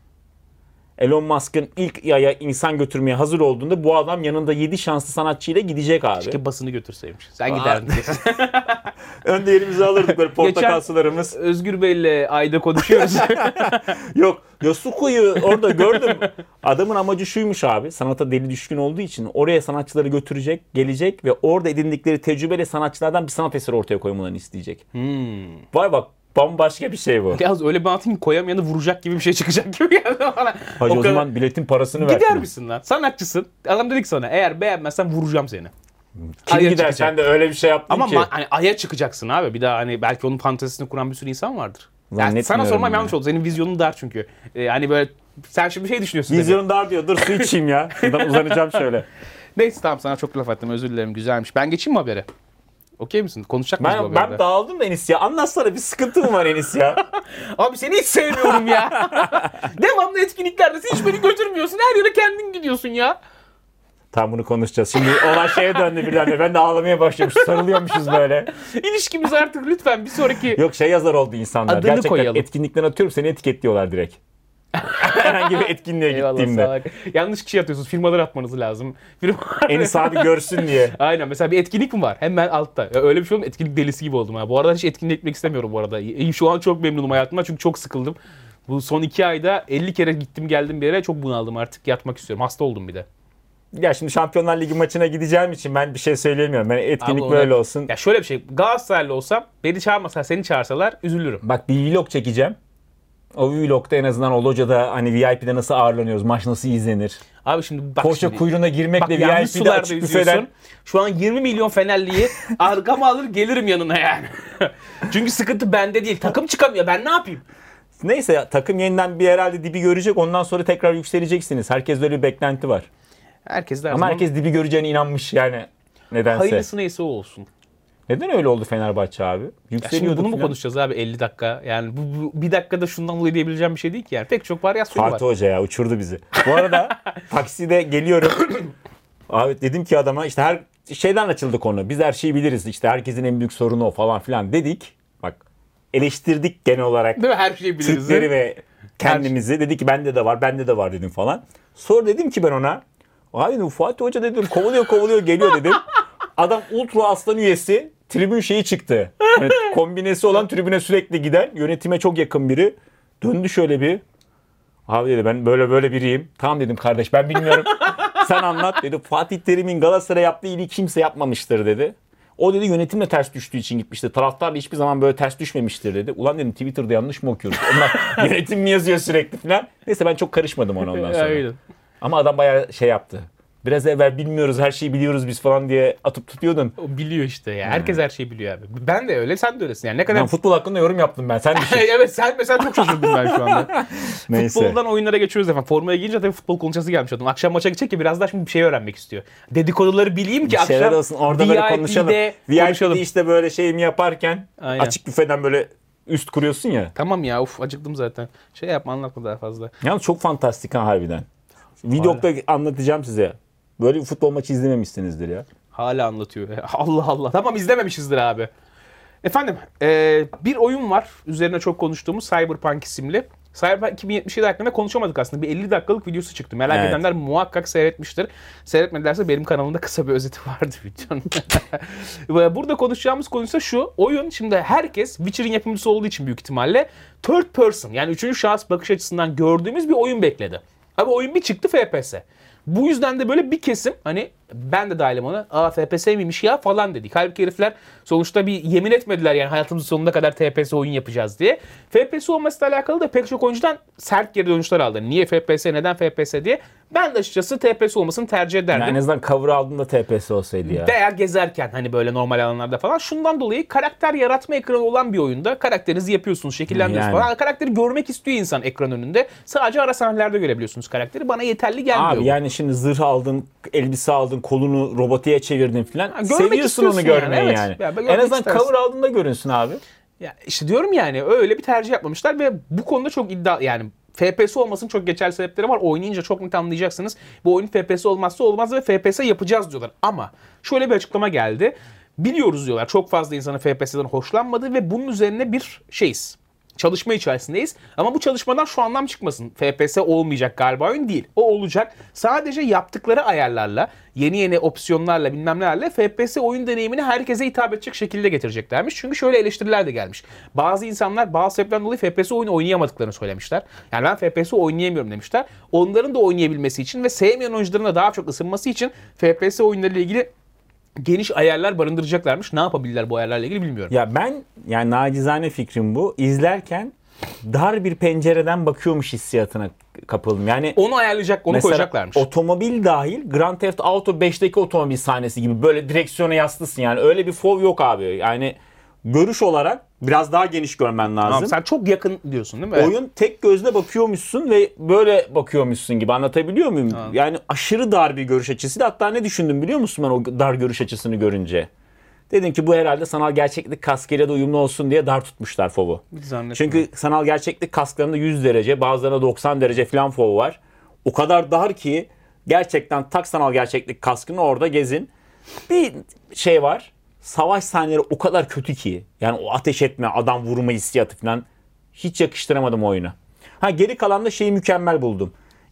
Elon Musk'ın ilk aya insan götürmeye hazır olduğunda bu adam yanında 7 şanslı sanatçıyla gidecek abi. Keşke basını götürseymiş. Sen giderdin. Önde elimize alırdık böyle portakal sularımız. Özgür Bey'le ayda konuşuyoruz. Yok, Yasuko'yu orada gördüm. Adamın amacı şuymuş abi. Sanata deli düşkün olduğu için oraya sanatçıları götürecek, gelecek ve orada edindikleri tecrübeyle sanatçılardan bir sanat eseri ortaya koymalarını isteyecek. Vay bak, bambaşka bir şey bu. Yalnız öyle bir anlatayım ki koyamayanı vuracak gibi bir şey çıkacak gibi geldi bana. Hacı o kadar- zaman biletin parasını ver. Gider misin lan? Sanatçısın. Adam dedik sana eğer beğenmezsen vuracağım seni. Kim Aya gider? çıkacak. Sen de öyle bir şey yaptın Ama ki. hani aya çıkacaksın abi. Bir daha hani belki onun fantezisini kuran bir sürü insan vardır. Yani sana Zannetmiyorum sormam ya. yanlış oldu. Senin vizyonun dar çünkü. Hani böyle sen şimdi bir şey düşünüyorsun. Vizyonun dar diyor. Dur su içeyim ya. Şuradan uzanacağım şöyle. Neyse tamam sana çok laf ettim özür dilerim güzelmiş. Ben geçeyim mi habere? Okey misin? Konuşacak mıyız bu haberde? Ben dağıldım da Enis ya. Anlatsana, bir sıkıntı mı var Enis ya? Abi seni hiç sevmiyorum ya. Devamlı etkinliklerdesin hiç beni götürmüyorsun. Her yere kendin gidiyorsun ya. Tam bunu konuşacağız. Şimdi olay şeye döndü birden. Ben de ağlamaya başlamış. Sarılıyormuşuz böyle. İlişkimiz artık lütfen bir sonraki... Yok şey yazar oldu insanlar. Adını Gerçekten koyalım. etkinlikten atıyorum, seni etiketliyorlar direkt. Herhangi bir etkinliğe Eyvallah gittiğimde. salak. Yanlış kişi atıyorsunuz. Firmalar atmanız lazım. Enis abi görsün diye. Aynen mesela bir etkinlik mi var? Hemen altta. Ya öyle bir şey oldu. Etkinlik delisi gibi oldum ha. Bu arada hiç etkinlik etmek istemiyorum bu arada. Şu an çok memnunum hayatımdan çünkü çok sıkıldım. Bu son 2 ayda 50 kere gittim geldim bir yere çok bunaldım artık. Yatmak istiyorum. Hasta oldum bir de. Ya şimdi Şampiyonlar Ligi maçına gideceğim için ben bir şey söyleyemiyorum. Ben etkinlik Abi böyle ona- olsun. Ya şöyle bir şey. Galatasaraylı olsam beni çağırmasalar seni çağırsalar üzülürüm. Bak bir vlog çekeceğim. O vlogda en azından o locada hani VIP'de nasıl ağırlanıyoruz, maç nasıl izlenir. Abi şimdi bak Poğaça şimdi. kuyruğuna girmekle Bak yanlış VIP'de sularda açık yüzüyorsun. büfeden. Şu an 20 milyon Fenerliyi arkama alır gelirim yanına yani. Çünkü sıkıntı bende değil. Takım çıkamıyor. Ben ne yapayım? Neyse takım yeniden bir herhalde dibi görecek. Ondan sonra tekrar yükseleceksiniz. Herkes böyle bir beklenti var. Herkes de her Ama zaman herkes dibi göreceğine inanmış yani. Nedense. hayırlısı neyse o olsun. Neden öyle oldu Fenerbahçe abi? Ya şimdi Yükseliyordu bunu mu falan. konuşacağız abi 50 dakika? Yani bu bir dakikada şundan dolayı diyebileceğim bir şey değil ki yani. Pek çok varyasyonu var. Fatih Hoca ya uçurdu bizi. Bu arada takside geliyorum. Abi dedim ki adama işte her şeyden açıldı konu. Biz her şeyi biliriz. İşte herkesin en büyük sorunu o falan filan dedik. Bak eleştirdik genel olarak Değil mi? Her şeyi biliriz. Türkleri ve kendimizi. Dedi ki bende de var dedim falan. Sonra dedim ki ben ona abi dedim, Fatih Hoca dedim kovalıyor geliyor dedim. Adam ultra aslan üyesi, tribün şeyi çıktı. Yani kombinesi olan tribüne sürekli giden, yönetime çok yakın biri. Döndü şöyle bir. Abi dedi ben böyle biriyim. Tamam dedim kardeş ben bilmiyorum. Sen anlat dedi. Fatih Terim'in Galatasaray yaptığı iyiliği kimse yapmamıştır dedi. O dedi yönetimle ters düştüğü için gitmişti. Taraftarla hiçbir zaman böyle ters düşmemiştir dedi. Ulan dedim Twitter'da yanlış mı okuyoruz? Onlar yönetim mi yazıyor sürekli falan. Neyse ben çok karışmadım ona ondan sonra. Ama adam bayağı şey yaptı. Biraz evvel bilmiyoruz her şeyi biliyoruz biz falan diye atıp tutuyordun. O biliyor işte ya. Herkes her şeyi biliyor abi. Ben de öyle, sen de öylesin yani. Ne kadar... Ben futbol hakkında yorum yaptım ben. Sen düşün. Evet sen mesela çok şaşırdım ben şu anda. Neyse. Futboldan oyunlara geçiyoruz efendim. Formaya girince tabii futbol konuşası gelmiş adam. Akşam maça gidecek ki biraz daha şimdi bir şey öğrenmek istiyor. Dedikoduları bileyim ki şeyler akşam olsun. Orada böyle konuşalım. VIP'de işte böyle şeyimi yaparken açık büfeden böyle üst kuruyorsun ya. Tamam ya acıktım zaten. Şey yapma, anlatma daha fazla. Yalnız çok fantastik ha harbiden. Videoda anlatacağım size. Böyle bir futbol maçı izlememişsinizdir ya. Hala anlatıyor. Allah Allah. Tamam izlememişizdir abi. Efendim bir oyun var. Üzerine çok konuştuğumuz Cyberpunk isimli. Cyberpunk 2077 hakkında konuşamadık aslında. Bir 50 dakikalık videosu çıktı. Merak edenler muhakkak seyretmiştir. Seyretmedilerse benim kanalımda kısa bir özeti vardı videonun. Burada konuşacağımız konu ise şu. Oyun şimdi herkes Witcher'in yapımcısı olduğu için büyük ihtimalle third person yani 3. şahıs bakış açısından gördüğümüz bir oyun bekledi. Abi oyun bir çıktı FPS. Bu yüzden de böyle bir kesim hani ben de dahilim ona FPS miymiş ya falan dedik. Halbuki herifler sonuçta bir yemin etmediler yani hayatımızın sonuna kadar TPS oyun yapacağız diye. FPS olmasıyla alakalı da pek çok oyuncudan sert geri dönüşler aldı. Niye FPS, neden FPS diye. Ben de açıkçası TPS olmasını tercih ederdim. Yani en azından cover aldığında TPS olsaydı ya. Veya gezerken hani böyle normal alanlarda falan. Şundan dolayı karakter yaratma ekranı olan bir oyunda karakterinizi yapıyorsunuz, şekillendiriyorsunuz falan. Karakteri görmek istiyor insan ekran önünde. Sadece ara sahnelerde görebiliyorsunuz karakteri. Bana yeterli gelmiyor. Abi yani şimdi zırh aldın, elbise aldın, kolunu robotiğe çevirdin falan. Seviyorsun onu görmeyi yani. En azından cover aldığında görünsün abi. Ya işte diyorum yani öyle bir tercih yapmamışlar ve bu konuda çok iddia yani FPS olmasının çok geçerli sebepleri var. Oynayınca çok net anlayacaksınız. Bu oyun FPS olmazsa olmaz ve FPS yapacağız diyorlar. Ama şöyle bir açıklama geldi. Biliyoruz diyorlar çok fazla insanın FPS'den hoşlanmadığı ve bunun üzerine bir şeyiz. Çalışma içerisindeyiz. Ama bu çalışmadan şu anlam çıkmasın. FPS olmayacak galiba oyun değil. O olacak. Sadece yaptıkları ayarlarla, yeni opsiyonlarla bilmem nelerle FPS oyun deneyimini herkese hitap edecek şekilde getireceklermiş. Çünkü şöyle eleştiriler de gelmiş. Bazı insanlar bazı sebeplerden dolayı FPS oyunu oynayamadıklarını söylemişler. Yani ben FPS oynayamıyorum demişler. Onların da oynayabilmesi için ve sevmeyen oyuncuların da daha çok ısınması için FPS oyunlarıyla ilgili geniş ayarlar barındıracaklarmış. Ne yapabilirler bu ayarlarla ilgili bilmiyorum. Ya ben yani nacizane fikrim bu. İzlerken dar bir pencereden bakıyormuş hissiyatına kapıldım. Yani onu ayarlayacak, onu koyacaklarmış. Otomobil dahil Grand Theft Auto 5'teki otomobil sahnesi gibi böyle direksiyona yaslısın yani. Öyle bir fov yok abi. Yani görüş olarak biraz daha geniş görmen lazım. Tamam, sen çok yakın diyorsun değil mi? Oyun tek gözle bakıyormuşsun ve böyle bakıyormuşsun gibi, anlatabiliyor muyum? Ha. Yani aşırı dar bir görüş açısıyla, hatta ne düşündüm biliyor musun ben o dar görüş açısını görünce? Dedim ki bu herhalde sanal gerçeklik kaskıyla da uyumlu olsun diye dar tutmuşlar FOV'u. Çünkü sanal gerçeklik kasklarında 100 derece, bazılarında 90 derece falan FOV var. O kadar dar ki gerçekten tak sanal gerçeklik kaskını orada gezin. Bir şey var. Savaş sahneleri o kadar kötü ki. Yani o ateş etme, adam vurma hissiyatı falan hiç yakıştıramadım oyuna. Geri kalan da şeyi mükemmel buldum.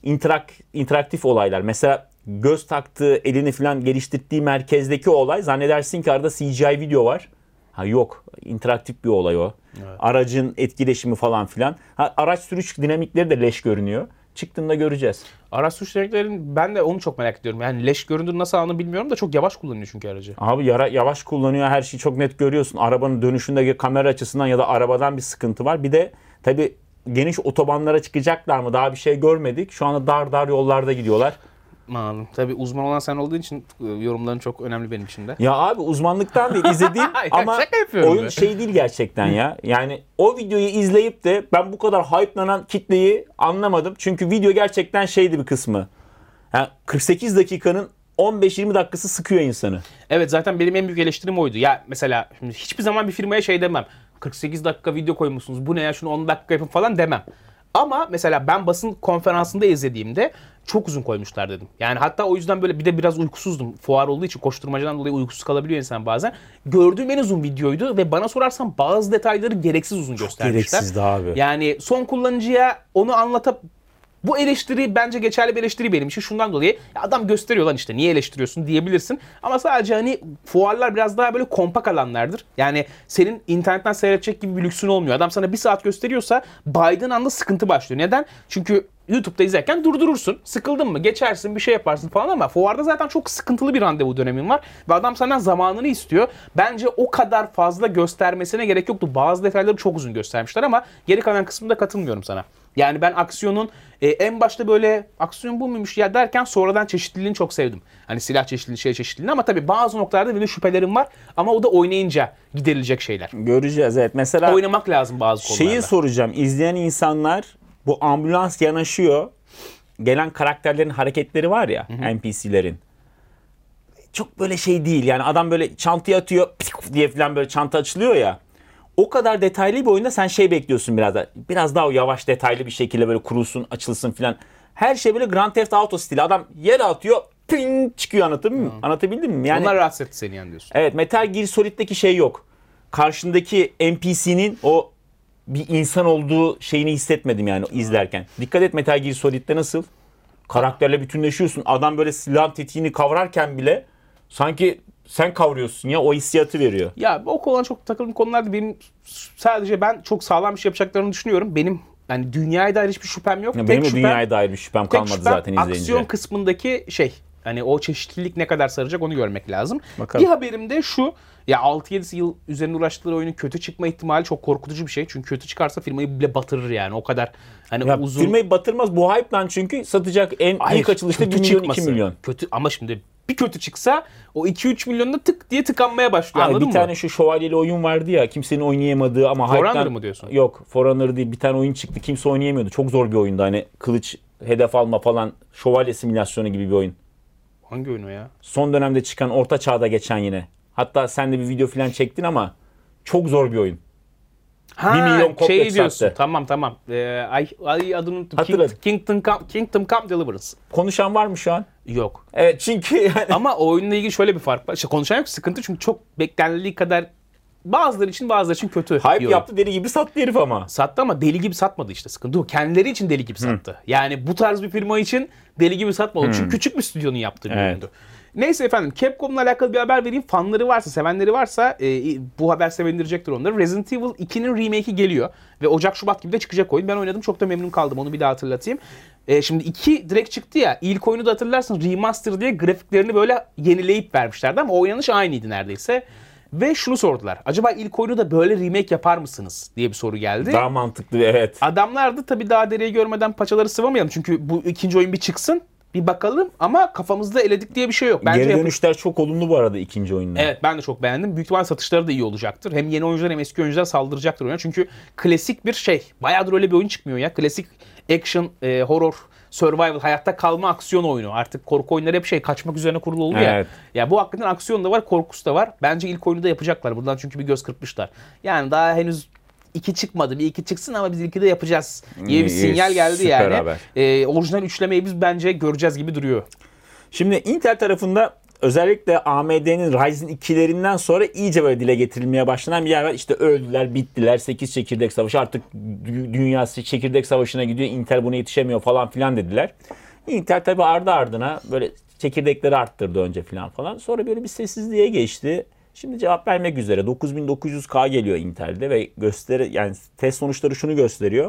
İnteraktif olaylar. Mesela göz taktığı, elini falan geliştirdiği merkezdeki olay, zannedersin ki arada CGI video var. Yok. İnteraktif bir olay o. Evet. Aracın etkileşimi falan filan. Araç sürüş dinamikleri de leş görünüyor. Çıktığında göreceğiz. Araç sürüş dinamiklerin ben de onu çok merak ediyorum. Yani leş göründüğünü nasıl anladığını bilmiyorum da çok yavaş kullanıyor çünkü aracı. Abi yavaş kullanıyor. Her şeyi çok net görüyorsun. Arabanın dönüşündeki kamera açısından ya da arabadan bir sıkıntı var. Bir de tabii geniş otobanlara çıkacaklar mı? Daha bir şey görmedik. Şu anda dar yollarda gidiyorlar. Tabii uzman olan sen olduğun için yorumların çok önemli benim için de. Ya abi uzmanlıktan değil izlediğim ama oyun şey değil gerçekten ya. Yani o videoyu izleyip de ben bu kadar hype'lanan kitleyi anlamadım. Çünkü video gerçekten şeydi bir kısmı. Yani 48 dakikanın 15-20 dakikası sıkıyor insanı. Evet, zaten benim en büyük eleştirim oydu. Ya mesela hiçbir zaman bir firmaya şey demem. 48 dakika video koymuşsunuz, bu ne ya, şunu 10 dakika yapın falan demem. Ama mesela ben basın konferansında izlediğimde çok uzun koymuşlar dedim. Yani hatta o yüzden böyle bir de biraz uykusuzdum. Fuar olduğu için koşturmacadan dolayı uykusuz kalabiliyor insan bazen. Gördüğüm en uzun videoydu ve bana sorarsan bazı detayları gereksiz uzun göstermişler. Gereksizdi abi. Yani son kullanıcıya onu anlatıp Bu eleştiri bence geçerli bir eleştiri benim için. Şundan dolayı adam gösteriyor lan işte niye eleştiriyorsun diyebilirsin. Ama sadece hani fuarlar biraz daha böyle kompak alanlardır. Yani senin internetten seyredecek gibi bir lüksün olmuyor. Adam sana 1 saat gösteriyorsa baydığın anda sıkıntı başlıyor. Neden? Çünkü YouTube'da izlerken durdurursun. Sıkıldın mı? Geçersin, bir şey yaparsın falan ama fuarda zaten çok sıkıntılı bir randevu dönemin var. Ve adam senden zamanını istiyor. Bence o kadar fazla göstermesine gerek yoktu. Bazı detayları çok uzun göstermişler ama geri kalan kısmında katılmıyorum sana. Yani ben aksiyonun en başta böyle aksiyon bu muymuş ya derken sonradan çeşitliliğini çok sevdim. Hani silah çeşitliliğini, şey çeşitliliğini ama tabii bazı noktalarda benim şüphelerim var. Ama o da oynayınca giderilecek şeyler. Göreceğiz evet. Mesela oynamak lazım bazı konularda. Şeyi soracağım. İzleyen insanlar bu ambulans yanaşıyor. Gelen karakterlerin hareketleri var ya, NPC'lerin. Çok böyle şey değil. Yani adam böyle çantayı atıyor diye falan böyle çanta açılıyor ya. O kadar detaylı bir oyunda sen şey bekliyorsun biraz da. Biraz daha o yavaş detaylı bir şekilde böyle kurulsun, açılsın falan. Her şey böyle Grand Theft Auto stili. Adam yere atıyor, ping çıkıyor, anlatabildim mi? Yani, onlar rahatsız etti seni yani diyorsun. Evet, Metal Gear Solid'deki şey yok. Karşındaki NPC'nin o bir insan olduğu şeyini hissetmedim yani izlerken. Dikkat et Metal Gear Solid'de nasıl? Karakterle bütünleşiyorsun. Adam böyle silah tetiğini kavrarken bile sanki sen kavruyorsun ya, o hissiyatı veriyor. Ya o konuda çok takıldığım konularda benim sadece ben çok sağlam bir şey yapacaklarını düşünüyorum. Benim yani dünyaya dair hiçbir şüphem yok. Ya benim de dünyaya dair bir şüphem kalmadı zaten izleyince. Aksiyon kısmındaki şey, hani o çeşitlilik ne kadar saracak onu görmek lazım. Bakalım. Bir haberim de şu. Ya 6-7 yıl üzerine uğraştıkları oyunun kötü çıkma ihtimali çok korkutucu bir şey. Çünkü kötü çıkarsa firmayı bile batırır yani. O kadar hani ya uzun. Firmayı batırmaz bu hype'dan, çünkü satacak ilk açılışta 1 milyon 2 milyon. Kötü ama şimdi bir kötü çıksa o 2-3 milyonda tık diye tıkanmaya başlıyor, anladın mı? Bir tane şu şövalyeli oyun vardı ya, kimsenin oynayamadığı ama For hype'dan... Honor mı diyorsun? Yok, For Honor değil, bir tane oyun çıktı, kimse oynayamıyordu. Çok zor bir oyundu, hani kılıç hedef alma falan, şövalye simülasyonu gibi bir oyun. Hangi oyun o ya? Son dönemde çıkan, orta çağda geçen yine. Hatta sen de bir video falan çektin ama çok zor bir oyun. 1 milyon kopya şey diyorsun. sattı. Tamam. Ay adını unuttum. Hatırladım. Kingdom Come Deliverance. Konuşan var mı şu an? Yok. Evet, çünkü yani... Ama o oyunla ilgili şöyle bir fark var. İşte konuşan yok, sıkıntı çünkü çok beklenildiği kadar bazıları için kötü. Hype yaptı, deli gibi sattı herif ama. Sattı ama deli gibi satmadı işte, sıkıntı o. Kendileri için deli gibi sattı. Yani bu tarz bir firma için deli gibi satmadı. Çünkü küçük bir stüdyonun yaptığı bir oyundu. Neyse efendim, Capcom'la alakalı bir haber vereyim. Fanları varsa, sevenleri varsa bu haber sevindirecektir onları. Resident Evil 2'nin remake'i geliyor. Ve Ocak-Şubat gibi de çıkacak oyun. Ben oynadım, çok da memnun kaldım. Onu bir daha hatırlatayım. Şimdi 2 direkt çıktı ya. İlk oyunu da hatırlarsın, remaster diye grafiklerini böyle yenileyip vermişlerdi ama oynanış aynıydı neredeyse. Ve şunu sordular. Acaba ilk oyunu da böyle remake yapar mısınız diye bir soru geldi. Daha mantıklı, evet. Adamlar da tabii daha deriyi görmeden paçaları sıvamayalım. Çünkü bu ikinci oyun bir çıksın, bir bakalım ama kafamızda eledik diye bir şey yok. Bence geri dönüşler çok olumlu bu arada ikinci oyunda. Evet, ben de çok beğendim. Büyük ihtimalle satışları da iyi olacaktır. Hem yeni oyuncular hem eski oyuncular saldıracaktır oyuna. Çünkü klasik bir şey. Bayağıdır öyle bir oyun çıkmıyor ya. Klasik action, horror, survival, hayatta kalma aksiyon oyunu. Artık korku oyunları hep kaçmak üzerine kurulu oldu ya. Ya bu hakikaten aksiyon da var, korkusu da var. Bence ilk oyunu da yapacaklar. Buradan çünkü bir göz kırpmışlar. Yani daha henüz 2 çıkmadı. Bir 2 çıksın ama biz 2 de yapacağız diye bir sinyal geldi yani. Orijinal üçlemeyi biz bence göreceğiz gibi duruyor. Şimdi Intel tarafında özellikle AMD'nin Ryzen 2'lerinden sonra iyice böyle dile getirilmeye başlanan bir yer var. İşte öldüler, bittiler, 8 çekirdek savaşı, artık dünya çekirdek savaşına gidiyor, Intel buna yetişemiyor falan filan dediler. Intel tabii ardı ardına böyle çekirdekleri arttırdı önce falan. Sonra böyle bir sessizliğe geçti. Şimdi cevap vermek üzere 9900K geliyor Intel'de ve yani test sonuçları şunu gösteriyor.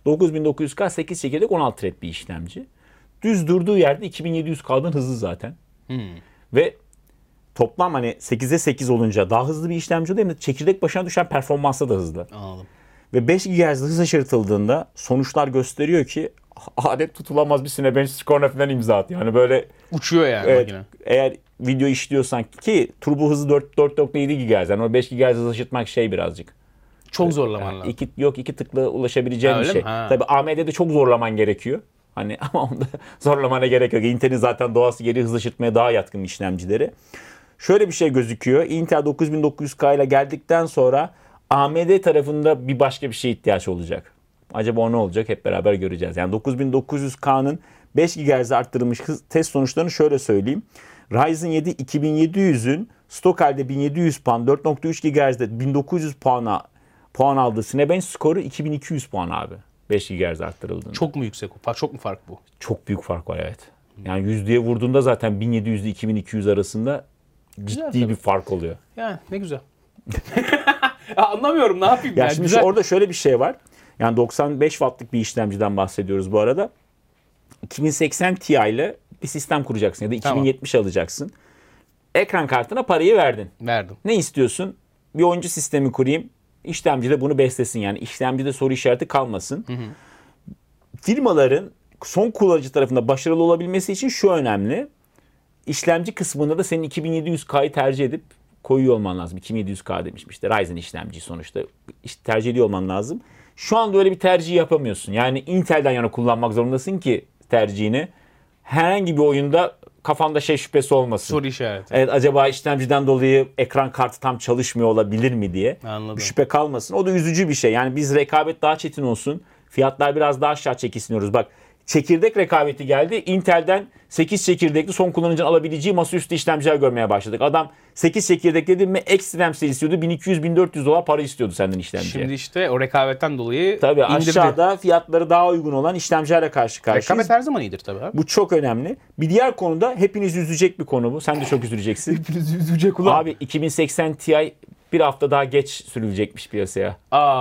9900K 8 çekirdek 16 thread bir işlemci. Düz durduğu yerde 2700K'dan hızlı zaten. Ve toplam hani 8'e 8 olunca daha hızlı bir işlemci değil mi? Çekirdek başına düşen performansa da hızlı. Anladım. Ve 5 GHz hız aşırtıldığında sonuçlar gösteriyor ki adet tutulamaz bir Cinebench skoruna falan imza atıyor. Yani böyle uçuyor yani makine. Eğer video işliyorsan ki turbo hızı 4.7 GHz. Yani o 5 GHz hız aşırtmak birazcık. Çok zorlaman lazım. İki tıkla ulaşabileceğin bir şey. Tabii AMD'de çok zorlaman gerekiyor. Hani ama onda zorlamana gerek yok. Intel'in zaten doğası geri hız aşırtmaya daha yatkın işlemcileri. Şöyle bir şey gözüküyor. Intel 9900K ile geldikten sonra AMD tarafında bir başka bir şeye ihtiyaç olacak. Acaba o ne olacak? Hep beraber göreceğiz. Yani 9900K'nın 5 GHz arttırılmış test sonuçlarını şöyle söyleyeyim. Ryzen 7 2700'ün stok halde 1700 puan, 4.3 GHz'de 1900 puan aldığı Cinebench skoru 2200 puan abi. 5 GHz arttırıldığında. Çok mu yüksek? Çok mu fark bu? Çok büyük fark var, evet. Yani yüzdeye vurduğunda zaten 1700 ile 2200 arasında Güzel ciddi bir fark oluyor. Yani ne güzel. Ya anlamıyorum, ne yapayım Ya ya. şimdi Güzel. orada şöyle bir şey var. Yani 95 wattlık bir işlemciden bahsediyoruz bu arada. 2080 Ti ile bir sistem kuracaksın ya da 2070 alacaksın. Ekran kartına parayı verdin. Verdim. Ne istiyorsun? Bir oyuncu sistemi kurayım. İşlemci de bunu beslesin, yani işlemcide soru işareti kalmasın. Firmaların son kullanıcı tarafında başarılı olabilmesi için şu önemli. İşlemci kısmında da senin 2700K'yı tercih edip koyuyor olman lazım. 2700K demişim işte, Ryzen işlemci sonuçta tercih ediyor olman lazım. Şu anda öyle bir tercih yapamıyorsun. Yani Intel'den yana kullanmak zorundasın ki tercihini. Herhangi bir oyunda kafanda şüphesi olmasın. Soru işareti. Evet, acaba işlemciden dolayı ekran kartı tam çalışmıyor olabilir mi diye. Anladım. Bir şüphe kalmasın. O da üzücü bir şey. Yani biz rekabet daha çetin olsun. Fiyatlar biraz daha aşağı çekilsin. Bak, çekirdek rekabeti geldi. Intel'den 8 çekirdekli son kullanıcının alabileceği masaüstü işlemciler görmeye başladık. Adam 8 çekirdek dedi mi ekstrem istiyordu. 1200-1400 dolar para istiyordu senden işlemciye. Şimdi işte o rekabetten dolayı tabii indirdi. aşağıda fiyatları daha uygun olan işlemcilerle karşı karşıyayız. Rekabet her zaman iyidir tabii abi. Bu çok önemli. Bir diğer konuda hepiniz üzülecek bir konu bu. Sen de çok üzüleceksin. Hepiniz üzülecek ulan. Abi 2080 Ti bir hafta daha geç sürülecekmiş piyasaya.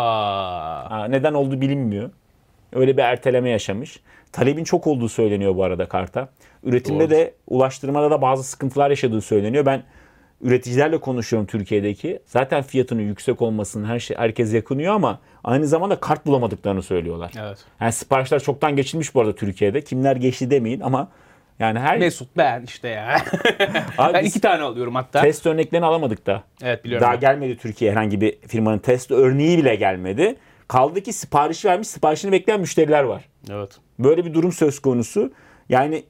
Neden oldu bilinmiyor. Öyle bir erteleme yaşamış. Talebin çok olduğu söyleniyor bu arada karta. Üretimde Doğru. de, ulaştırmada da bazı sıkıntılar yaşadığı söyleniyor. Ben üreticilerle konuşuyorum Türkiye'deki. Zaten fiyatının yüksek olmasının herkes yakınıyor ama aynı zamanda kart bulamadıklarını söylüyorlar. Evet. Yani siparişler çoktan geçilmiş bu arada Türkiye'de. Kimler geçti demeyin ama yani Mesut, ben işte ya. Abi Ben biz 2 tane alıyorum hatta. test örneklerini alamadık da. Evet, biliyorum. Daha gelmedi Türkiye'ye, herhangi bir firmanın test örneği bile gelmedi. Kaldı ki sipariş vermiş, siparişini bekleyen müşteriler var. Evet. Böyle bir durum söz konusu. Yani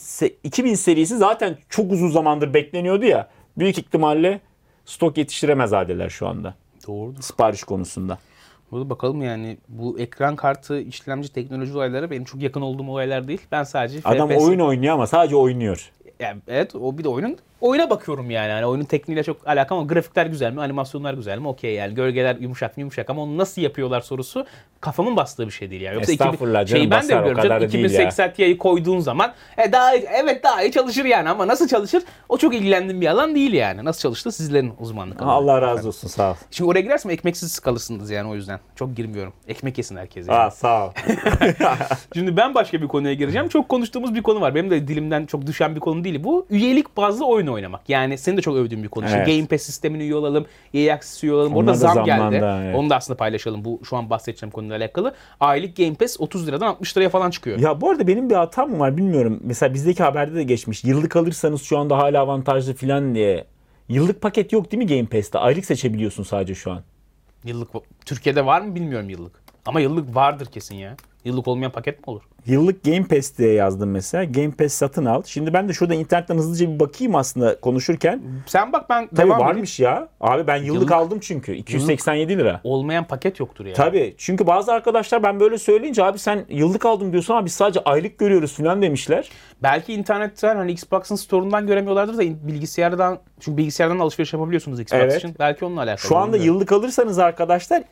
2000 serisi zaten çok uzun zamandır bekleniyordu ya. Büyük ihtimalle stok yetiştiremez haldeler şu anda. Doğrudur. Sipariş konusunda. Burada bakalım, yani bu ekran kartı, işlemci, teknoloji olayları benim çok yakın olduğum olaylar değil. Ben sadece Adam FPS oyun oynuyor ama sadece oynuyor. Yani evet, o bir de oyuna bakıyorum yani. Hani oyunun tekniğiyle çok alakam ama grafikler güzel mi, animasyonlar güzel mi, okey yani. Gölgeler yumuşak mı, yumuşak, ama onu nasıl yapıyorlar sorusu kafamın bastığı bir şey değil yani. Yoksa Estağfurullah canım, ben de basar, o biliyorum kadar canım, da değil 2080 Ti'yi koyduğun zaman daha iyi çalışır yani, ama nasıl çalışır o çok ilgilendiğim bir alan değil yani. Nasıl çalıştı sizlerin uzmanlık alanı. Allah razı olsun, sağ ol. Şimdi oraya girersem ekmeksiz kalırsınız yani, o yüzden. Çok girmiyorum. Ekmek yesin herkes yani. Sağ ol. Şimdi ben başka bir konuya gireceğim. Çok konuştuğumuz bir konu var. Benim de dilimden çok düşen bir konu değil bu. Üyelik bazlı oyun oynamak. Yani senin de çok övdüğün bir konu. Evet. Game Pass sistemine üye olalım. EA Access üye olalım. Orada Onlar da zam geldi. zammanda, evet. Onu da aslında paylaşalım. Bu şu an bahsedeceğim konuyla alakalı. Aylık Game Pass 30 liradan 60 liraya falan çıkıyor. Ya bu arada benim bir hatam mı var bilmiyorum. Mesela bizdeki haberde de geçmiş. Yıllık alırsanız şu anda hala avantajlı falan diye. Yıllık paket yok değil mi Game Pass'te? Aylık seçebiliyorsun sadece şu an. Yıllık Türkiye'de var mı bilmiyorum yıllık. Ama yıllık vardır kesin ya. Yıllık olmayan paket mi olur? Yıllık Game Pass diye yazdım mesela. Game Pass satın al. Şimdi ben de şurada internetten hızlıca bir bakayım aslında konuşurken. Sen bak, ben Tabii devam edeyim. varmış ya. Abi ben yıllık aldım çünkü. 287 lira. Olmayan paket yoktur ya. Tabii. Çünkü bazı arkadaşlar ben böyle söyleyince abi sen yıllık aldım diyorsun ama biz sadece aylık görüyoruz falan demişler. Belki internetten, hani Xbox'ın store'undan göremiyorlardır da bilgisayardan, çünkü bilgisayardan alışveriş yapabiliyorsunuz Xbox Evet. için. Belki onunla alakalı. Şu anda bilmiyorum. yıllık alırsanız arkadaşlar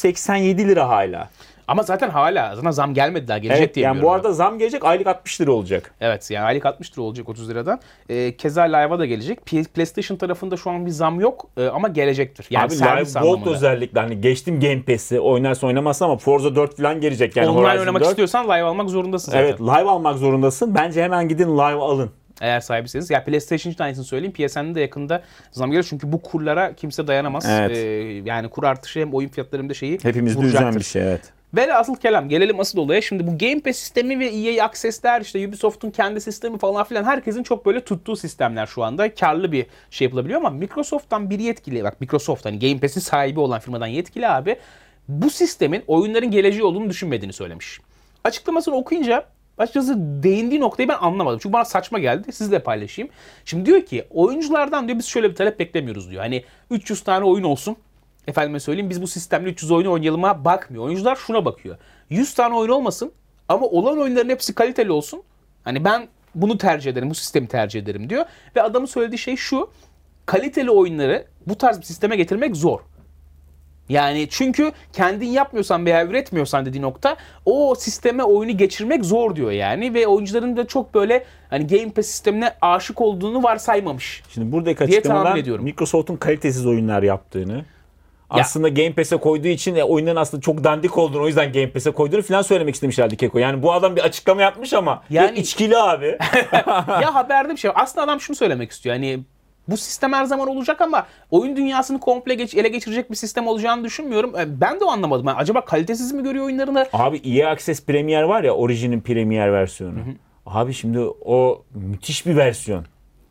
287 lira hala. Ama zaten hala zam gelmedi, daha gelecek Evet, diye yani bu biliyorum arada zam gelecek, aylık 60 lira olacak. Evet, yani aylık 60 lira olacak 30 liradan. Keza Live'a da gelecek. PlayStation tarafında şu an bir zam yok ama gelecektir. Yani Abi servis Live Gold anlamında. özellikle hani geçtim Game Pass'i, oynarsın oynamazsın ama Forza 4 falan gelecek yani. Online Horizon oynamak 4. istiyorsan Live almak zorundasın zaten. Evet, Live almak zorundasın. Bence hemen gidin Live alın. Eğer sahibisiniz. Ya PlayStation için aynısını söyleyeyim. PSN'de de yakında zam gelir çünkü bu kurlara kimse dayanamaz. Evet. Yani kur artışı hem oyun fiyatları hem de şeyi Hepimizde vuracaktır. üzen bir şey, evet. Velhasıl kelam, gelelim asıl olaya. Şimdi bu Game Pass sistemi ve EA Access'ler, işte Ubisoft'un kendi sistemi falan filan, herkesin çok böyle tuttuğu sistemler şu anda. Karlı bir şey yapılabiliyor ama Microsoft'tan bir yetkili, bak Microsoft hani Game Pass'in sahibi olan firmadan yetkili abi, bu sistemin oyunların geleceği olduğunu düşünmediğini söylemiş. Açıklamasını okuyunca açıkçası değindiği noktayı ben anlamadım. Çünkü bana saçma geldi. Sizle paylaşayım. Şimdi diyor ki oyunculardan diyor biz şöyle bir talep beklemiyoruz diyor. Hani 300 tane oyun olsun. Efendime söyleyeyim, biz bu sistemle 300 oyunu oynayalıma bakmıyor. Oyuncular şuna bakıyor. 100 tane oyun olmasın ama olan oyunların hepsi kaliteli olsun. Hani ben bunu tercih ederim, bu sistemi tercih ederim diyor. Ve adamın söylediği şey şu: kaliteli oyunları bu tarz bir sisteme getirmek zor. Yani çünkü kendin yapmıyorsan veya üretmiyorsan dediği nokta o sisteme oyunu geçirmek zor diyor yani. Ve oyuncuların da çok böyle hani Game Pass sistemine aşık olduğunu varsaymamış. Şimdi buradaki tahmin açıklamalar ediyorum. Microsoft'un kalitesiz oyunlar yaptığını, aslında Game Pass'e koyduğu için oyunların aslında çok dandik olduğunu, o yüzden Game Pass'e koyduğunu falan söylemek istemişlerdi Keko. Yani bu adam bir açıklama yapmış ama Yani- içkili abi. Ya haberde bir şey var. Aslında adam şunu söylemek istiyor. Hani bu sistem her zaman olacak ama oyun dünyasını komple ele geçirecek bir sistem olacağını düşünmüyorum. Ben de o anlamadım. Yani acaba kalitesiz mi görüyor oyunlarını? Abi EA Access Premier var ya, Origin'in Premier versiyonu. Abi şimdi o müthiş bir versiyon.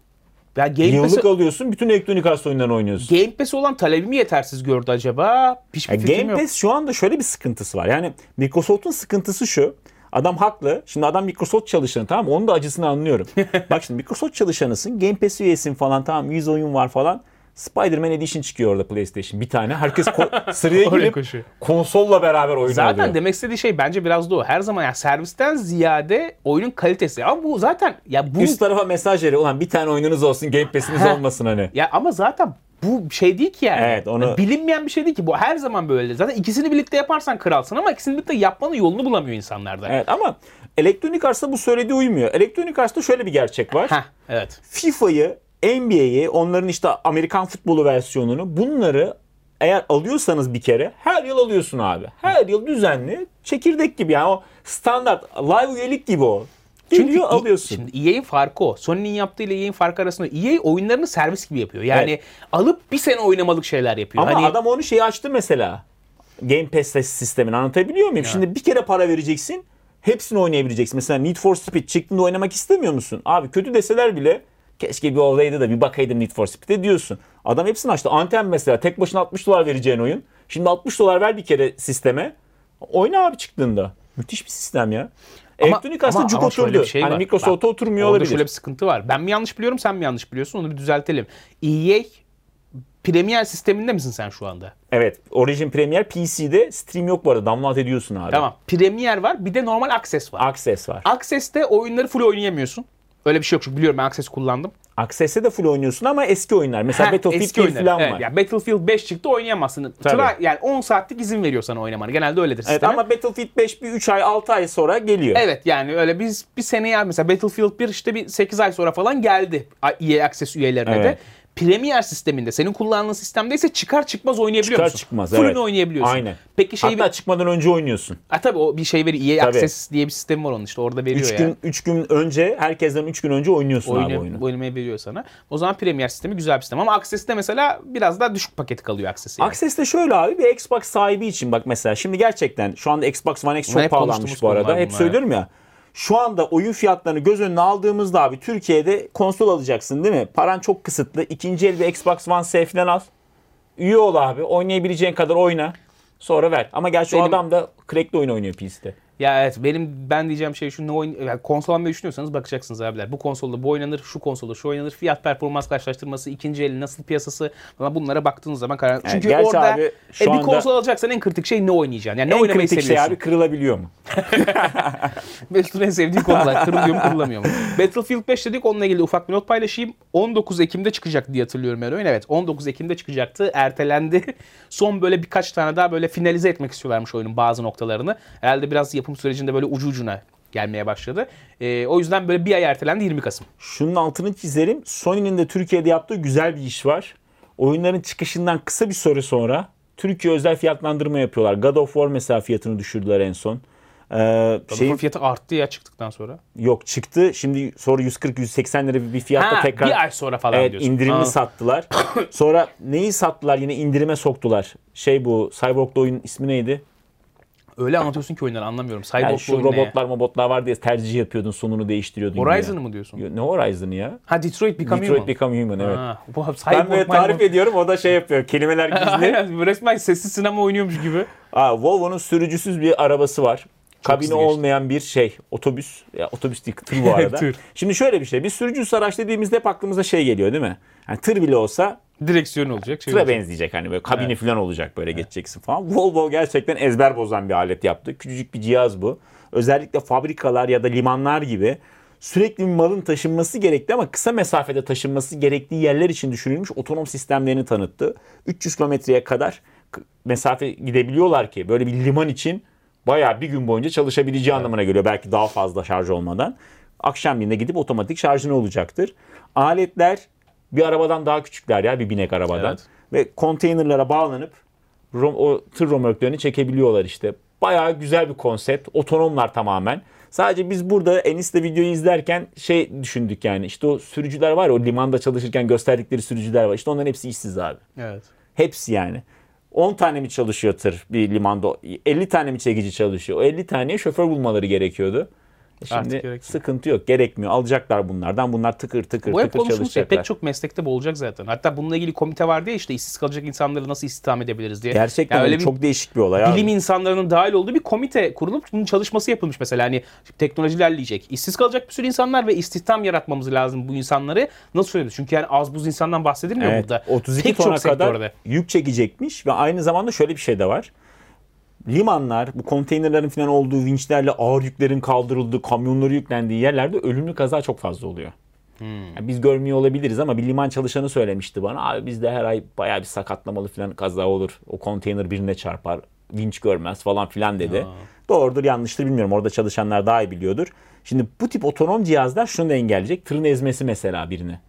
Ya Game Yıllık Pass'e alıyorsun, bütün Electronic Arts oyunlarını oynuyorsun. Game Pass'e olan talebi mi yetersiz gördü acaba? Hiçbir Yani fikrim Game yok. Pass şu anda şöyle bir sıkıntısı var. Yani Microsoft'un sıkıntısı şu. Adam haklı. Şimdi adam Microsoft çalışanı, tamam mı? Onun da acısını anlıyorum. Bak şimdi Microsoft çalışanısın. Game Pass üyesin falan, tamam 100 oyun var falan. Spider-Man Edition çıkıyor orada PlayStation. Bir tane. Herkes sıraya Oraya girip koşuyor. konsolla beraber oyun Zaten alıyor. demek istediği şey bence biraz da o. Her zaman yani servisten ziyade oyunun kalitesi. Ama bu zaten ya bu Üst tarafa mesaj veriyor. Ulan bir tane oyununuz olsun, Game Pass'iniz olmasın hani. ya ama zaten bu şey değil ki yani. Evet, onu- Bilinmeyen bir şey değil ki. Bu her zaman böyle. Zaten ikisini birlikte yaparsan kralsın ama ikisini birlikte yapmanın yolunu bulamıyor insanlarda. Evet ama Electronic Arts'ta bu söylediği uymuyor. Electronic Arts'ta şöyle bir gerçek var. Heh, evet. FIFA'yı, NBA'yi, onların işte Amerikan futbolu versiyonunu, bunları eğer alıyorsanız bir kere her yıl alıyorsun abi. Her yıl düzenli, çekirdek gibi yani, o standart live üyelik gibi o. Geliyor alıyorsun. Şimdi EA'in farkı o. Sony'nin yaptığı ile EA'in farkı arasında EA oyunlarını servis gibi yapıyor. Yani Evet. alıp bir sene oynamalık şeyler yapıyor. Ama hani adam onu açtı mesela. Game Pass sistemini anlatabiliyor muyum? Şimdi bir kere para vereceksin. Hepsini oynayabileceksin. Mesela Need for Speed çıktığında oynamak istemiyor musun? Abi kötü deseler bile keşke bir olaydı da bir bakaydım Need for Speed'e diyorsun. Adam hepsini açtı. Anthem mesela tek başına $60 vereceğin oyun. Şimdi $60 ver bir kere sisteme. Oyna abi çıktığında. Müthiş bir sistem ya. Electronic Arts'ta cuk şöyle oturdu. bir şey Hani var. Microsoft'a Bak, oturmuyor orada olabilir. şöyle bir sıkıntı var. Ben mi yanlış biliyorum, sen mi yanlış biliyorsun? Onu bir düzeltelim. EA Premier sisteminde misin sen şu anda? Evet. Origin Premier PC'de stream yok bu arada. Download ediyorsun abi. Tamam. Premier var. Bir de normal Access var. Access var. Access'te oyunları full oynayamıyorsun. Öyle bir şey yok çünkü biliyorum, ben Access kullandım. Access'e de full oynuyorsun ama eski oyunlar. Mesela Battlefield eski 1 oyunlar. falan Evet, var. yani Battlefield 5 çıktı, oynayamazsın. Tabii. Yani 10 saatlik izin veriyor sana oynamanı. Genelde öyledir Evet sistemi. ama Battlefield 5 bir 3 ay 6 ay sonra geliyor. Evet, yani öyle biz bir seneye mesela Battlefield 1 işte bir 8 ay sonra falan geldi EA Access üyelerine Evet. de. Premier sisteminde, senin kullandığın sistemde ise çıkar çıkmaz oynayabiliyor Çıkar musun? çıkmaz, Full'ünü evet. oynayabiliyorsun. Aynen. Peki Hatta çıkmadan önce oynuyorsun. tabii o bir şey veriyor. EA Tabii. Access diye bir sistem var onun, işte orada veriyor 3 gün önce, herkesten 3 gün önce oynuyorsun abi oyunu. Oynamayı veriyor sana. O zaman Premier sistemi güzel bir sistem ama Access'te mesela biraz daha düşük paketi kalıyor Access. Yani. Access'te şöyle abi, bir Xbox sahibi için bak mesela, şimdi gerçekten şu anda Xbox One X çok Hep pahalanmış konuştuğumuz bu arada. konular Hep bunlar. söylüyorum ya. Şu anda oyun fiyatlarını göz önüne aldığımızda abi, Türkiye'de konsol alacaksın değil mi? Paran çok kısıtlı. İkinci el bir Xbox One S falan al. Üye ol abi. Oynayabileceğin kadar oyna. Sonra ver. Ama gerçi o Benim- adam da crack'li oyun oynuyor PC'de. Ya evet, ben diyeceğim şey şu, yani konsol almayı düşünüyorsanız bakacaksınız abiler. Bu konsolda bu oynanır, şu konsolda şu oynanır. Fiyat performans karşılaştırması, ikinci eli nasıl piyasası falan, bunlara baktığınız zaman karar. Çünkü gerçi orada abi şu bir anda- konsol alacaksan en kritik şey ne oynayacaksın. Yani ne En oynamayı kritik şey seviyorsun. abi, kırılabiliyor mu? Mesut'un en sevdiği konular. Kırılıyor mu, kırılamıyor mu? Battlefield 5 dedik, onunla ilgili ufak bir not paylaşayım. 19 Ekim'de çıkacak diye hatırlıyorum ben oyun. Evet, 19 Ekim'de çıkacaktı. Ertelendi. Son böyle birkaç tane daha böyle finalize etmek istiyorlarmış oyunun bazı noktalarını. Herhalde biraz yapım sürecinde böyle ucu ucuna gelmeye başladı. O yüzden böyle bir ay ertelendi, 20 Kasım. Şunun altını çizelim. Sony'nin de Türkiye'de yaptığı güzel bir iş var. Oyunların çıkışından kısa bir süre sonra Türkiye özel fiyatlandırma yapıyorlar. God of War mesela fiyatını düşürdüler en son. Fiyatı arttı ya çıktıktan sonra. Yok, çıktı. Şimdi sonra 140-180 lira bir fiyatla tekrar bir ay sonra falan evet, diyorsun. indirimli Aa. sattılar. Sonra neyi sattılar, yine indirime soktular. Bu Cyborg'da oyunun ismi neydi? Öyle anlatıyorsun ki oyunları anlamıyorum. Yani Cyborg şu robotlar var diye tercih yapıyordun, sonunu değiştiriyordun. Horizon'ı mı diyorsun? Ne Horizon'ı ya? Ha, Detroit Become Detroit Human. Become Human, evet. Ha, bu Ben böyle tarif ediyorum, o da yapıyor. Kelimeler gizli. Aynen, resmen sessiz sinema oynuyormuş gibi. Volvo'nun sürücüsüz bir arabası var. Kabini hızlı geçti. olmayan bir otobüs. Ya otobüs değil, tır bu arada. Tır. Şimdi şöyle bir şey. Biz sürücüsüz araç dediğimizde hep aklımıza geliyor değil mi? Yani tır bile olsa Direksiyon olacak. tıra olacak. benzeyecek, hani böyle kabini falan olacak, böyle geçeceksin falan. Volvo gerçekten ezber bozan bir alet yaptı. Küçücük bir cihaz bu. Özellikle fabrikalar ya da limanlar gibi sürekli bir malın taşınması gerekli ama kısa mesafede taşınması gerektiği yerler için düşünülmüş otonom sistemlerini tanıttı. 300 kilometreye kadar mesafe gidebiliyorlar ki böyle bir liman için bayağı bir gün boyunca çalışabileceği anlamına geliyor. Belki daha fazla şarj olmadan. Akşamleyin de gidip otomatik şarjını olacaktır. Aletler bir arabadan daha küçükler ya, bir binek arabadan. Evet. Ve konteynerlara bağlanıp o tır römorklarını çekebiliyorlar işte. Bayağı güzel bir konsept. Otonomlar tamamen. Sadece biz burada Enis'le videoyu izlerken düşündük yani. İşte o sürücüler var ya, o limanda çalışırken gösterdikleri sürücüler var. İşte onların hepsi işsiz abi. Evet. Hepsi yani. 10 tane mi çalışıyor tır bir limanda? 50 tane mi çekici çalışıyor? O 50 taneye şoför bulmaları gerekiyordu. Şimdi sıkıntı yok. Gerekmiyor. Alacaklar bunlardan. Bunlar tıkır tıkır bu hep tıkır konuşulmuş ya. çalışacaklar. Pek çok meslekte bu olacak zaten. Hatta bununla ilgili komite vardı ya, işte işsiz kalacak insanları nasıl istihdam edebiliriz diye. Gerçekten yani öyle çok değişik bir olay abi. Bilim insanlarının dahil olduğu bir komite kurulup bunun çalışması yapılmış mesela. Hani teknoloji ilerleyecek. İşsiz kalacak bir sürü insanlar ve istihdam yaratmamız lazım bu insanları. Nasıl söyledi? Çünkü yani az buz insandan bahsedilmiyor burada. 32 Pek tona çok kadar sektörde yük çekecekmiş ve aynı zamanda şöyle bir şey de var. Limanlar, bu konteynerlerin falan olduğu vinçlerle ağır yüklerin kaldırıldığı, kamyonları yüklendiği yerlerde ölümlü kaza çok fazla oluyor. Yani biz görmüyor olabiliriz ama bir liman çalışanı söylemişti bana. Abi bizde her ay bayağı bir sakatlamalı falan kaza olur. O konteyner birine çarpar, vinç görmez falan filan dedi. Doğrudur yanlıştır bilmiyorum. Orada çalışanlar daha iyi biliyordur. Şimdi bu tip otonom cihazlar şunu da engelleyecek. Tırın ezmesi mesela birini.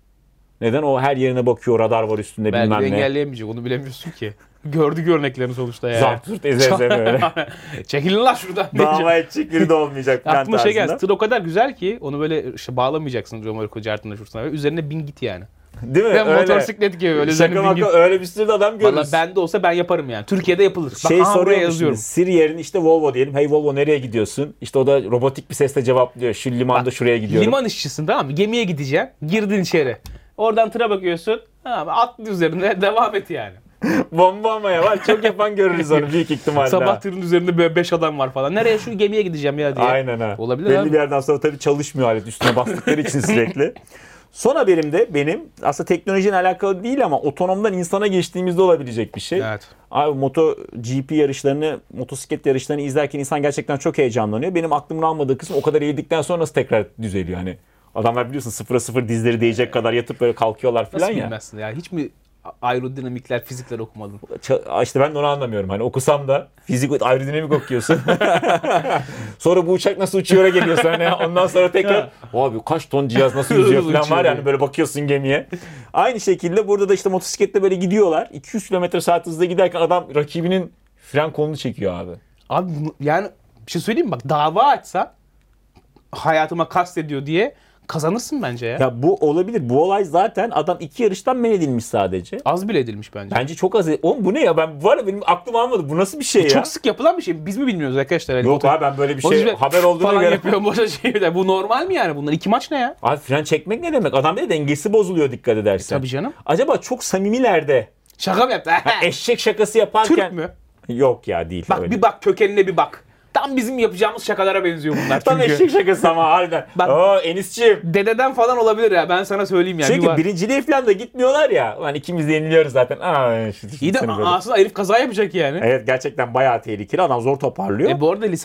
Neden? O her yerine bakıyor, radar var üstünde belki bilmem de ne. engelleyemeyecek, onu bilemiyorsun ki. Gördük örneklerini sonuçta yani. Zart zurt eze böyle. Çekilin lan şuradan. Dava edecek biri de olmayacak. Aklıma şey geldi. Tır o kadar güzel ki onu böyle işte bağlamayacaksın römorku cartına şurasına. Üzerine bin git yani. Değil mi? Ben öyle. motosiklet gibi öyle üzerine Şaka bin git. öyle bir sürü de adam görürüz. Valla bende olsa ben yaparım yani. Türkiye'de yapılır. Bak Şey buraya soruyor yazıyorum. Siri yerine işte Volvo diyelim. Hey Volvo nereye gidiyorsun? İşte o da robotik bir sesle cevaplıyor. Şu limanda şuraya gidiyorum. Liman işçisin, tamam mı? Gemiye gideceksin. Girdin içeri. Oradan tıra bakıyorsun. Tamam, atlı üzerinde devam et yani. Bomba ama ya var. Çok yapan görürüz onu büyük ihtimalle. Sabah tırın üzerinde böyle 5 adam var falan. Nereye, şu gemiye gideceğim ya diye. Aynen ha. Olabilir Belli abi. bir yerden sonra tabii çalışmıyor alet. Üstüne bastıkları için sürekli. Son haberim de benim aslında teknolojiyle alakalı değil ama otonomdan insana geçtiğimizde olabilecek bir şey. Evet. Abi MotoGP yarışlarını, motosiklet yarışlarını izlerken insan gerçekten çok heyecanlanıyor. Benim aklımın almadığı kısım o kadar eğildikten sonra nasıl tekrar düzeliyor hani. Adamlar biliyorsun 0'a 0 dizleri değecek kadar yatıp böyle kalkıyorlar falan Nasıl ya. bilmezsin ya? Hiç mi aerodinamikler, fizikler okumadın? İşte ben de onu anlamıyorum. Hani okusam da fizik aerodinamik okuyorsun. Sonra bu uçak nasıl uçuyor'a geliyorsun. Hani ondan sonra tekrar abi kaç ton cihaz nasıl yüzüyor falan var yani böyle bakıyorsun gemiye. Aynı şekilde burada da işte motosiklette böyle gidiyorlar. 200 km/saat hızla giderken adam rakibinin fren kolunu çekiyor abi. Abi yani bir şey söyleyeyim mi? Bak dava açsa hayatıma kastediyor diye kazanırsın bence ya. Ya bu olabilir. Bu olay zaten adam 2 yarıştan men edilmiş sadece. Az bile edilmiş bence. Bence çok az. Oğlum bu ne ya? Benim aklım almadı. Bu nasıl bir şey ya? Çok sık yapılan bir şey. Biz mi bilmiyoruz arkadaşlar? Hani Yok abi ben böyle bir şey haber olduğuna falan göre. yapıyor. Boşa şey. Bu normal mi yani? Bunlar 2 maç ne ya? Abi fren çekmek ne demek? Adam bir de dengesi bozuluyor dikkat edersen. Tabii canım. Acaba çok samimilerde Şaka mı yaptı? eşek şakası yaparken. Türk mü? Yok ya değil. Bak öyle. bir bak kökenine bir bak. Tam bizim yapacağımız şakalara benziyor bunlar Tam çünkü. eşek şakası ama harbiden. Bak- Enis'ciğim. Dededen falan olabilir ya, ben sana söyleyeyim yani. Çünkü birinciliğe falan da gitmiyorlar ya. Lan ikimiz de yeniliyoruz zaten. İyi de aslında herif kaza yapacak yani. Evet gerçekten bayağı tehlikeli. Adam zor toparlıyor. Bu arada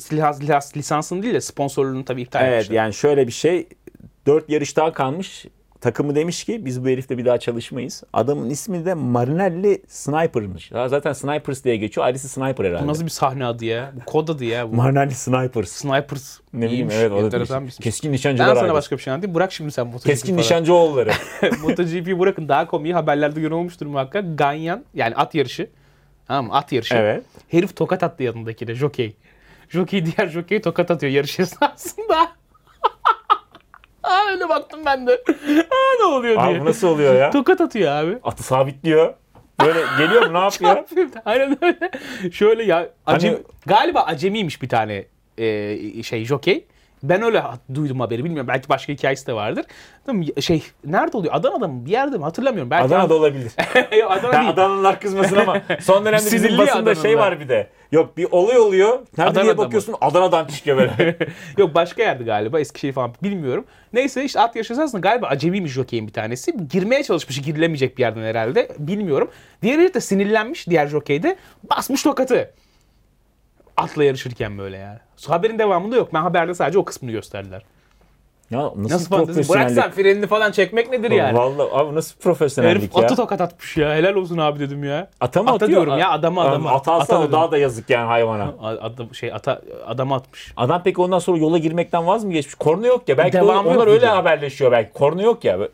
lisansın değil de sponsorluğunu tabii iptal Evet etmişler. yani şöyle bir şey. 4 yarış daha kalmış. Takımı demiş ki biz bu herifle bir daha çalışmayız. Adamın ismi de Marinelli Sniper'mış. Zaten Snipers diye geçiyor. Ailesi Sniper herhalde. Bu nasıl bir sahne adı ya? Bu kod adı ya. Bu. Marinelli Snipers. Snipers. Ne bileyim İyiymiş, evet o da enteresan bir bir isim. Keskin nişancılar Ben sana ailesi. başka bir şey anlatayım. Bırak şimdi sen MotoGP Keskin falan. nişancıoğulları. MotoGP'yi bırakın, daha komiği haberlerde gören olmuştur muhakkak. Ganyan yani at yarışı. Tamam mı? At yarışı. Evet. Herif tokat attı yanındakine, jokey. Jokey diğer jokeyi tokat atıyor yarış esnasında. Öyle baktım ben de. Ne oluyor diye. Abi bu nasıl oluyor ya? Tokat atıyor abi. Atı sabitliyor. Böyle geliyor mu ne yapıyor? Aynen öyle. Şöyle ya Hani- galiba acemiymiş bir tane jokey. Ben öyle duydum haberi, bilmiyorum. Belki başka hikayesi de vardır. Tamam, nerede oluyor? Adana'da mı? Bir yerde mi? Hatırlamıyorum. Belki Adana'da olabilir. Yok, Adana Ya değil. Adanalılar kızmasın ama son dönemde bizim Sinirli basında Adanalılar. şey var bir de. Yok bir olay oluyor. Nerede Adana'da diye mı? bakıyorsun Adana'dan çıkıyor böyle. Yok başka yerde galiba. Eskişehir falan bilmiyorum. Neyse işte at yarışı esnasında galiba acemiymiş jokeyin bir tanesi. Girmeye çalışmış, girilemeyecek bir yerden herhalde. Bilmiyorum. Diğeri de sinirlenmiş, diğer jokey de basmış tokatı. Atla yarışırken böyle yani. Haberin devamında yok. Ben haberde sadece o kısmını gösterdiler. Ya Nasıl fantezi? Bırak sen frenini falan çekmek nedir yani? Vallahi abi nasıl profesyonellik herif ya? Atı tokat atmış ya. Helal olsun abi dedim ya. Ata mı ata atıyor? Diyorum ya adama. Ata alsa daha da yazık yani hayvana. Adama atmış. Adam peki ondan sonra yola girmekten vaz mı geçmiş? Korna yok ya. Belki onlar öyle haberleşiyor belki. Korna yok ya.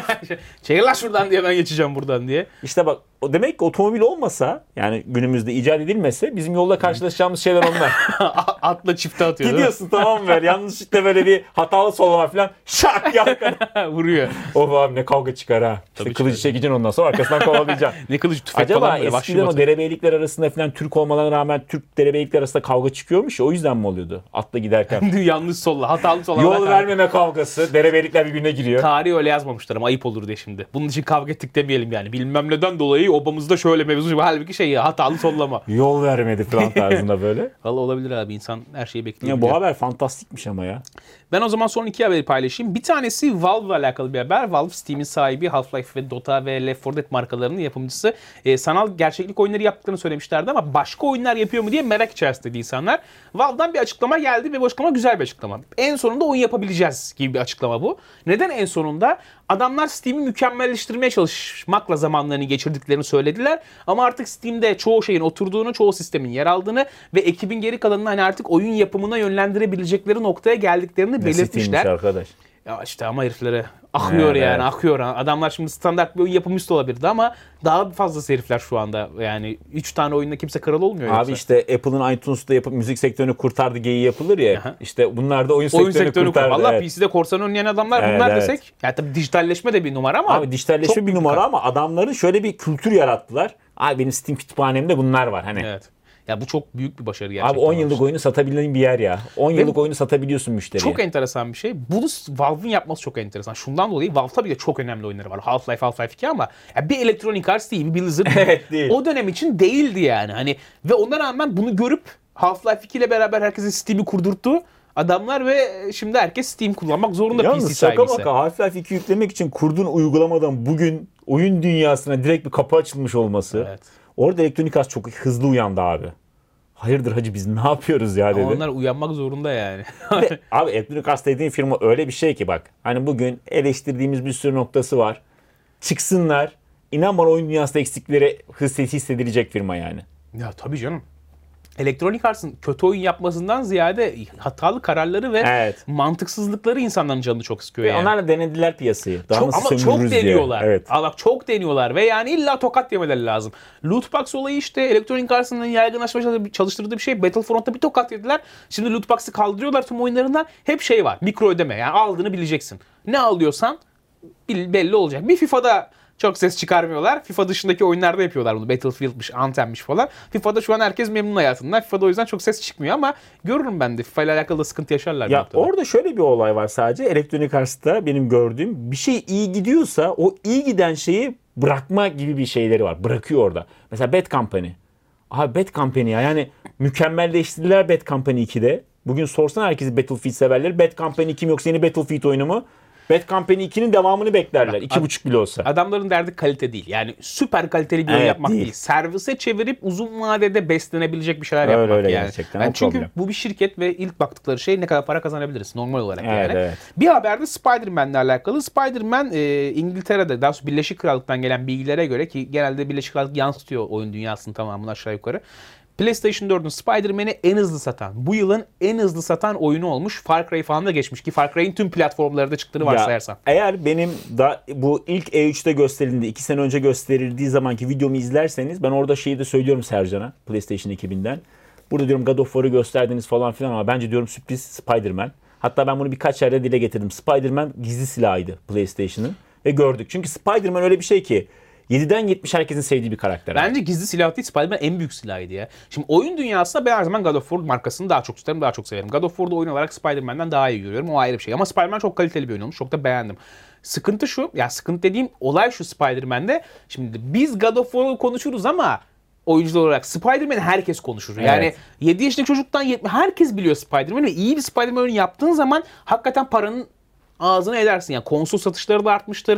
Çekil lan şuradan diye ben geçeceğim buradan diye. İşte bak demek ki otomobil olmasa yani günümüzde icat edilmese bizim yolda karşılaşacağımız şeyler onlar. Atla çifte atıyor. Gidiyorsun tamam mı? Yanlışlıkla böyle bir hatalı sollama falan şak yakana. Vuruyor. Of abi ne kavga çıkar ha. İşte kılıcı çekeceksin ondan sonra arkasından kovalayacaksın. Ne kılıcı tüfek acaba falan böyle. Eskiden o derebeylikler arasında falan Türk olmalarına rağmen Türk derebeylikler arasında kavga çıkıyormuş ya o yüzden mi oluyordu? Atla giderken. Yanlış solla, hatalı solla. Yol vermeme kavgası. Derebeylikler birbirine giriyor. Tarihi öyle yazmamışlar ama ayıp olur diye şimdi. Bunun için kavga ettik demeyelim yani. Bilmem neden dolayı obamızda şöyle mevzu var. Halbuki hatalı sollama. Yol vermedi falan tarzında böyle. Valla olabilir abi. İnsan her şeyi bekliyor. Ya bu haber fantastikmiş ama ya. Ben o zaman son iki haberi paylaşayım. Bir tanesi Valve'la alakalı bir haber. Valve, Steam'in sahibi, Half-Life ve Dota ve Left 4 Dead markalarının yapımcısı. Sanal gerçeklik oyunları yaptıklarını söylemişlerdi ama başka oyunlar yapıyor mu diye merak içerisindeydi insanlar. Valve'dan bir açıklama geldi ve bu açıklama güzel bir açıklama. En sonunda oyun yapabileceğiz gibi bir açıklama bu. Neden en sonunda? Adamlar Steam'i mükemmelleştirmeye çalışmakla zamanlarını geçirdiklerini söylediler. Ama artık Steam'de çoğu şeyin oturduğunu, çoğu sistemin yer aldığını ve ekibin geri kalanını hani artık oyun yapımına yönlendirebilecekleri noktaya geldiklerini belirtmişler. Arkadaş. Ya işte ama heriflere akıyor yani akıyor. Adamlar şimdi standart bir oyun yapımcısı olabilirdi ama daha fazlası herifler şu anda. Yani 3 tane oyunda kimse kral olmuyor. Abi yoksa. işte Apple'ın iTunes'ta yapıp müzik sektörünü kurtardı geyiği yapılır ya. Aha. İşte bunlar da oyun sektörünü kurtardı. Valla evet. PC'de korsan oynayan adamlar bunlar desek. Yani tabii dijitalleşme de bir numara ama. Abi dijitalleşme bir numara ama adamların şöyle bir kültür yarattılar. Abi benim Steam kütüphanemde bunlar var hani. Evet. Ya bu çok büyük bir başarı gerçekten. Abi 10 yıllık oyunu satabildiğin bir yer ya. 10 yıllık oyunu satabiliyorsun müşteriye. Çok enteresan bir şey. Bunu Valve'ın yapması çok enteresan. Şundan dolayı Valve tabii de çok önemli oyunları var. Half-Life 2 ama bir Electronic Arts değil, bir Blizzard evet, değil. O dönem için değildi yani. Hani ve ona rağmen bunu görüp Half-Life 2 ile beraber herkesin Steam'i kurdurttu. Adamlar ve şimdi herkes Steam kullanmak zorunda yalnız PC sahibi ise. Half-Life 2 yüklemek için kurduğun uygulamadan bugün oyun dünyasına direkt bir kapı açılmış olması. Evet. Orada Electronic Arts çok hızlı uyandı abi. Hayırdır hacı biz ne yapıyoruz ya dedi. Ama onlar uyanmak zorunda yani. Abi Electronic Arts dediğin firma öyle bir şey ki bak. Hani bugün eleştirdiğimiz bir sürü noktası var. Çıksınlar. İnan bana oyun dünyasında eksikleri hissedilecek firma yani. Ya tabii canım. Electronic Arts'ın kötü oyun yapmasından ziyade hatalı kararları ve mantıksızlıkları insanların canını çok sıkıyor yani. Onlar da denediler piyasayı. Daha ama çok deniyorlar. Evet. Bak çok deniyorlar ve yani illa tokat yemeleri lazım. Lootbox olayı işte Electronic Arts'ın yaygınlaşmaya çalıştırdığı bir şey. Battlefront'ta bir tokat yediler. Şimdi Lootbox'ı kaldırıyorlar tüm oyunlarından. Hep şey var. Mikro ödeme. Yani aldığını bileceksin. Ne alıyorsan belli olacak. Bir FIFA'da çok ses çıkarmıyorlar. FIFA dışındaki oyunlarda yapıyorlar bunu. Battlefield'miş, Anthem'miş falan. FIFA'da şu an herkes memnun hayatından. FIFA'da o yüzden çok ses çıkmıyor ama görürüm ben de. FIFA ile alakalı da sıkıntı yaşarlar. Ya orada şöyle bir olay var sadece. Electronic Arts'ta benim gördüğüm bir şey iyi gidiyorsa o iyi giden şeyi bırakma gibi bir şeyleri var. Bırakıyor orada. Mesela Bad Company. Abi Bad Company ya. Yani mükemmelleştirdiler Bad Company 2'de. Bugün sorsan herkesi Battlefield severler. Bad Company 2 mi yoksa yeni Battlefield oyunu mu? Bad Company 2'nin devamını beklerler. 2,5 bile olsa. Adamların derdi kalite değil. Yani süper kaliteli bir oyun yapmak değil. Servise çevirip uzun vadede beslenebilecek bir şeyler yapmak öyle yani. Gerçekten. Yani çünkü problem. bu bir şirket ve ilk baktıkları şey ne kadar para kazanabiliriz normal olarak yani. Evet. Bir haberde Spider-Man'le alakalı. Spider-Man İngiltere'de daha sonra Birleşik Krallık'tan gelen bilgilere göre ki genelde Birleşik Krallık yansıtıyor oyun dünyasının tamamını aşağı yukarı. PlayStation 4'ün Spider-Man'i en hızlı satan, bu yılın en hızlı satan oyunu olmuş. Far Cry falan da geçmiş ki Far Cry'in tüm platformlarda çıktığını varsayarsan. Eğer benim da bu ilk E3'te gösterildiğinde 2 sene önce gösterildiği zamanki videomu izlerseniz ben orada şeyi de söylüyorum Sercan'a PlayStation ekibinden. Burada diyorum God of War'ı gösterdiniz falan filan ama bence diyorum sürpriz Spider-Man. Hatta ben bunu birkaç yerde dile getirdim. Spider-Man gizli silahıydı PlayStation'ın ve gördük. Çünkü Spider-Man öyle bir şey ki 7'den 70 herkesin sevdiği bir karakter. Bence gizli silah değil, Spider-Man en büyük silahıydı ya. Şimdi oyun dünyasında ben her zaman God of War markasını daha çok tutarım, daha çok severim. God of War'da oyun olarak Spider-Man'den daha iyi görüyorum. O ayrı bir şey. Ama Spider-Man çok kaliteli bir oyun olmuş. Çok da beğendim. Sıkıntı şu, ya sıkıntı dediğim olay şu Spider-Man'de. Şimdi biz God of War'u konuşuruz ama oyuncular olarak Spider-Man'i herkes konuşur. Yani 7 yaşındaki çocuktan 70 herkes biliyor Spider-Man'i ve iyi bir Spider-Man oyunu yaptığın zaman hakikaten paranın ağzına edersin. Yani konsol satışları da artmıştır.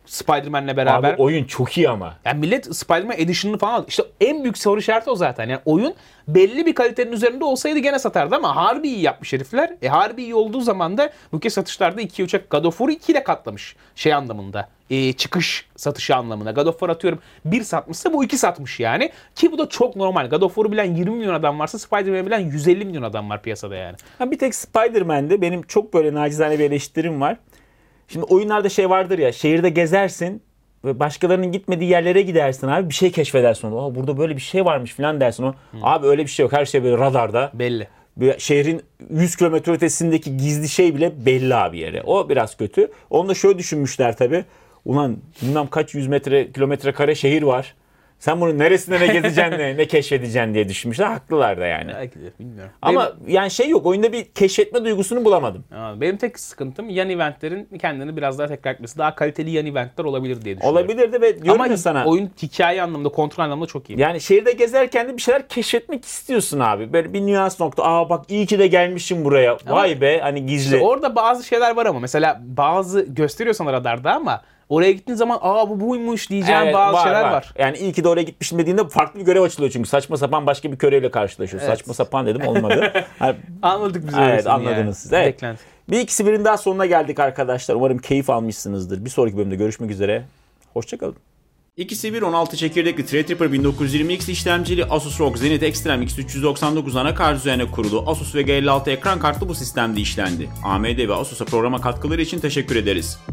Spider-Man'le beraber. Abi oyun çok iyi ama. Yani millet Spider-Man Edition'ını falan aldı. İşte en büyük soru işareti o zaten. Yani oyun belli bir kalitenin üzerinde olsaydı gene satardı ama harbi iyi yapmış herifler. Harbi iyi olduğu zaman da bu kez satışlarda 2'ye 3'e God of War'u 2 ile katlamış. Şey anlamında. Çıkış satışı anlamında. God of War atıyorum 1 satmışsa bu 2 satmış yani. Ki bu da çok normal. God of War'u bilen 20 milyon adam varsa Spider-Man'ı bilen 150 milyon adam var piyasada yani. Ha, bir tek Spider-Man'de benim çok böyle nacizane bir eleştirim var. Şimdi oyunlarda şey vardır ya, şehirde gezersin ve başkalarının gitmediği yerlere gidersin abi, bir şey keşfedersin. Aa, burada böyle bir şey varmış falan dersin. O. Abi öyle bir şey yok. Her şey böyle radarda. Belli. Şehrin 100 kilometre ötesindeki gizli şey bile belli abi yere. O biraz kötü. Onu da şöyle düşünmüşler tabii. Ulan bilmem kaç kilometre kare şehir var. Sen bunu neresinde ne gezeceksin ne keşfedeceksin diye düşünmüşler. Haklılar da yani. Belki de bilmiyorum. Ama yani şey yok. Oyunda bir keşfetme duygusunu bulamadım. Benim tek sıkıntım yan eventlerin kendini biraz daha tekrar etmesi. Daha kaliteli yan eventler olabilir diye düşünüyorum. Olabilirdi ve diyorum ama ya sana. Oyun hikaye anlamında, kontrol anlamında çok iyi. Yani şehirde gezerken de bir şeyler keşfetmek istiyorsun abi. Böyle bir nüans nokta. Aa bak iyi ki de gelmişim buraya. Vay be hani gizli. İşte orada bazı şeyler var ama mesela bazı gösteriyor sana radarda ama oraya gittiğin zaman bu buymuş diyeceğim Evet, bazı şeyler var. Yani iyi ki de oraya gitmişim dediğinde farklı bir görev açılıyor çünkü. Saçma sapan başka bir görevle karşılaşıyorsun. Evet. Saçma sapan dedim olmadı. Yani, Anladık biz. evet anladınız siz. Evet. Beklenti. Bir ikisi birinin daha sonuna geldik arkadaşlar. Umarım keyif almışsınızdır. Bir sonraki bölümde görüşmek üzere. Hoşçakalın. İkisi bir 16 çekirdekli Threadripper 1920X işlemcili Asus ROG Zenith Extreme X399 anakart üzerine kurulu Asus VG56 ekran kartlı bu sistemde işlendi. AMD ve Asus'a programa katkıları için teşekkür ederiz.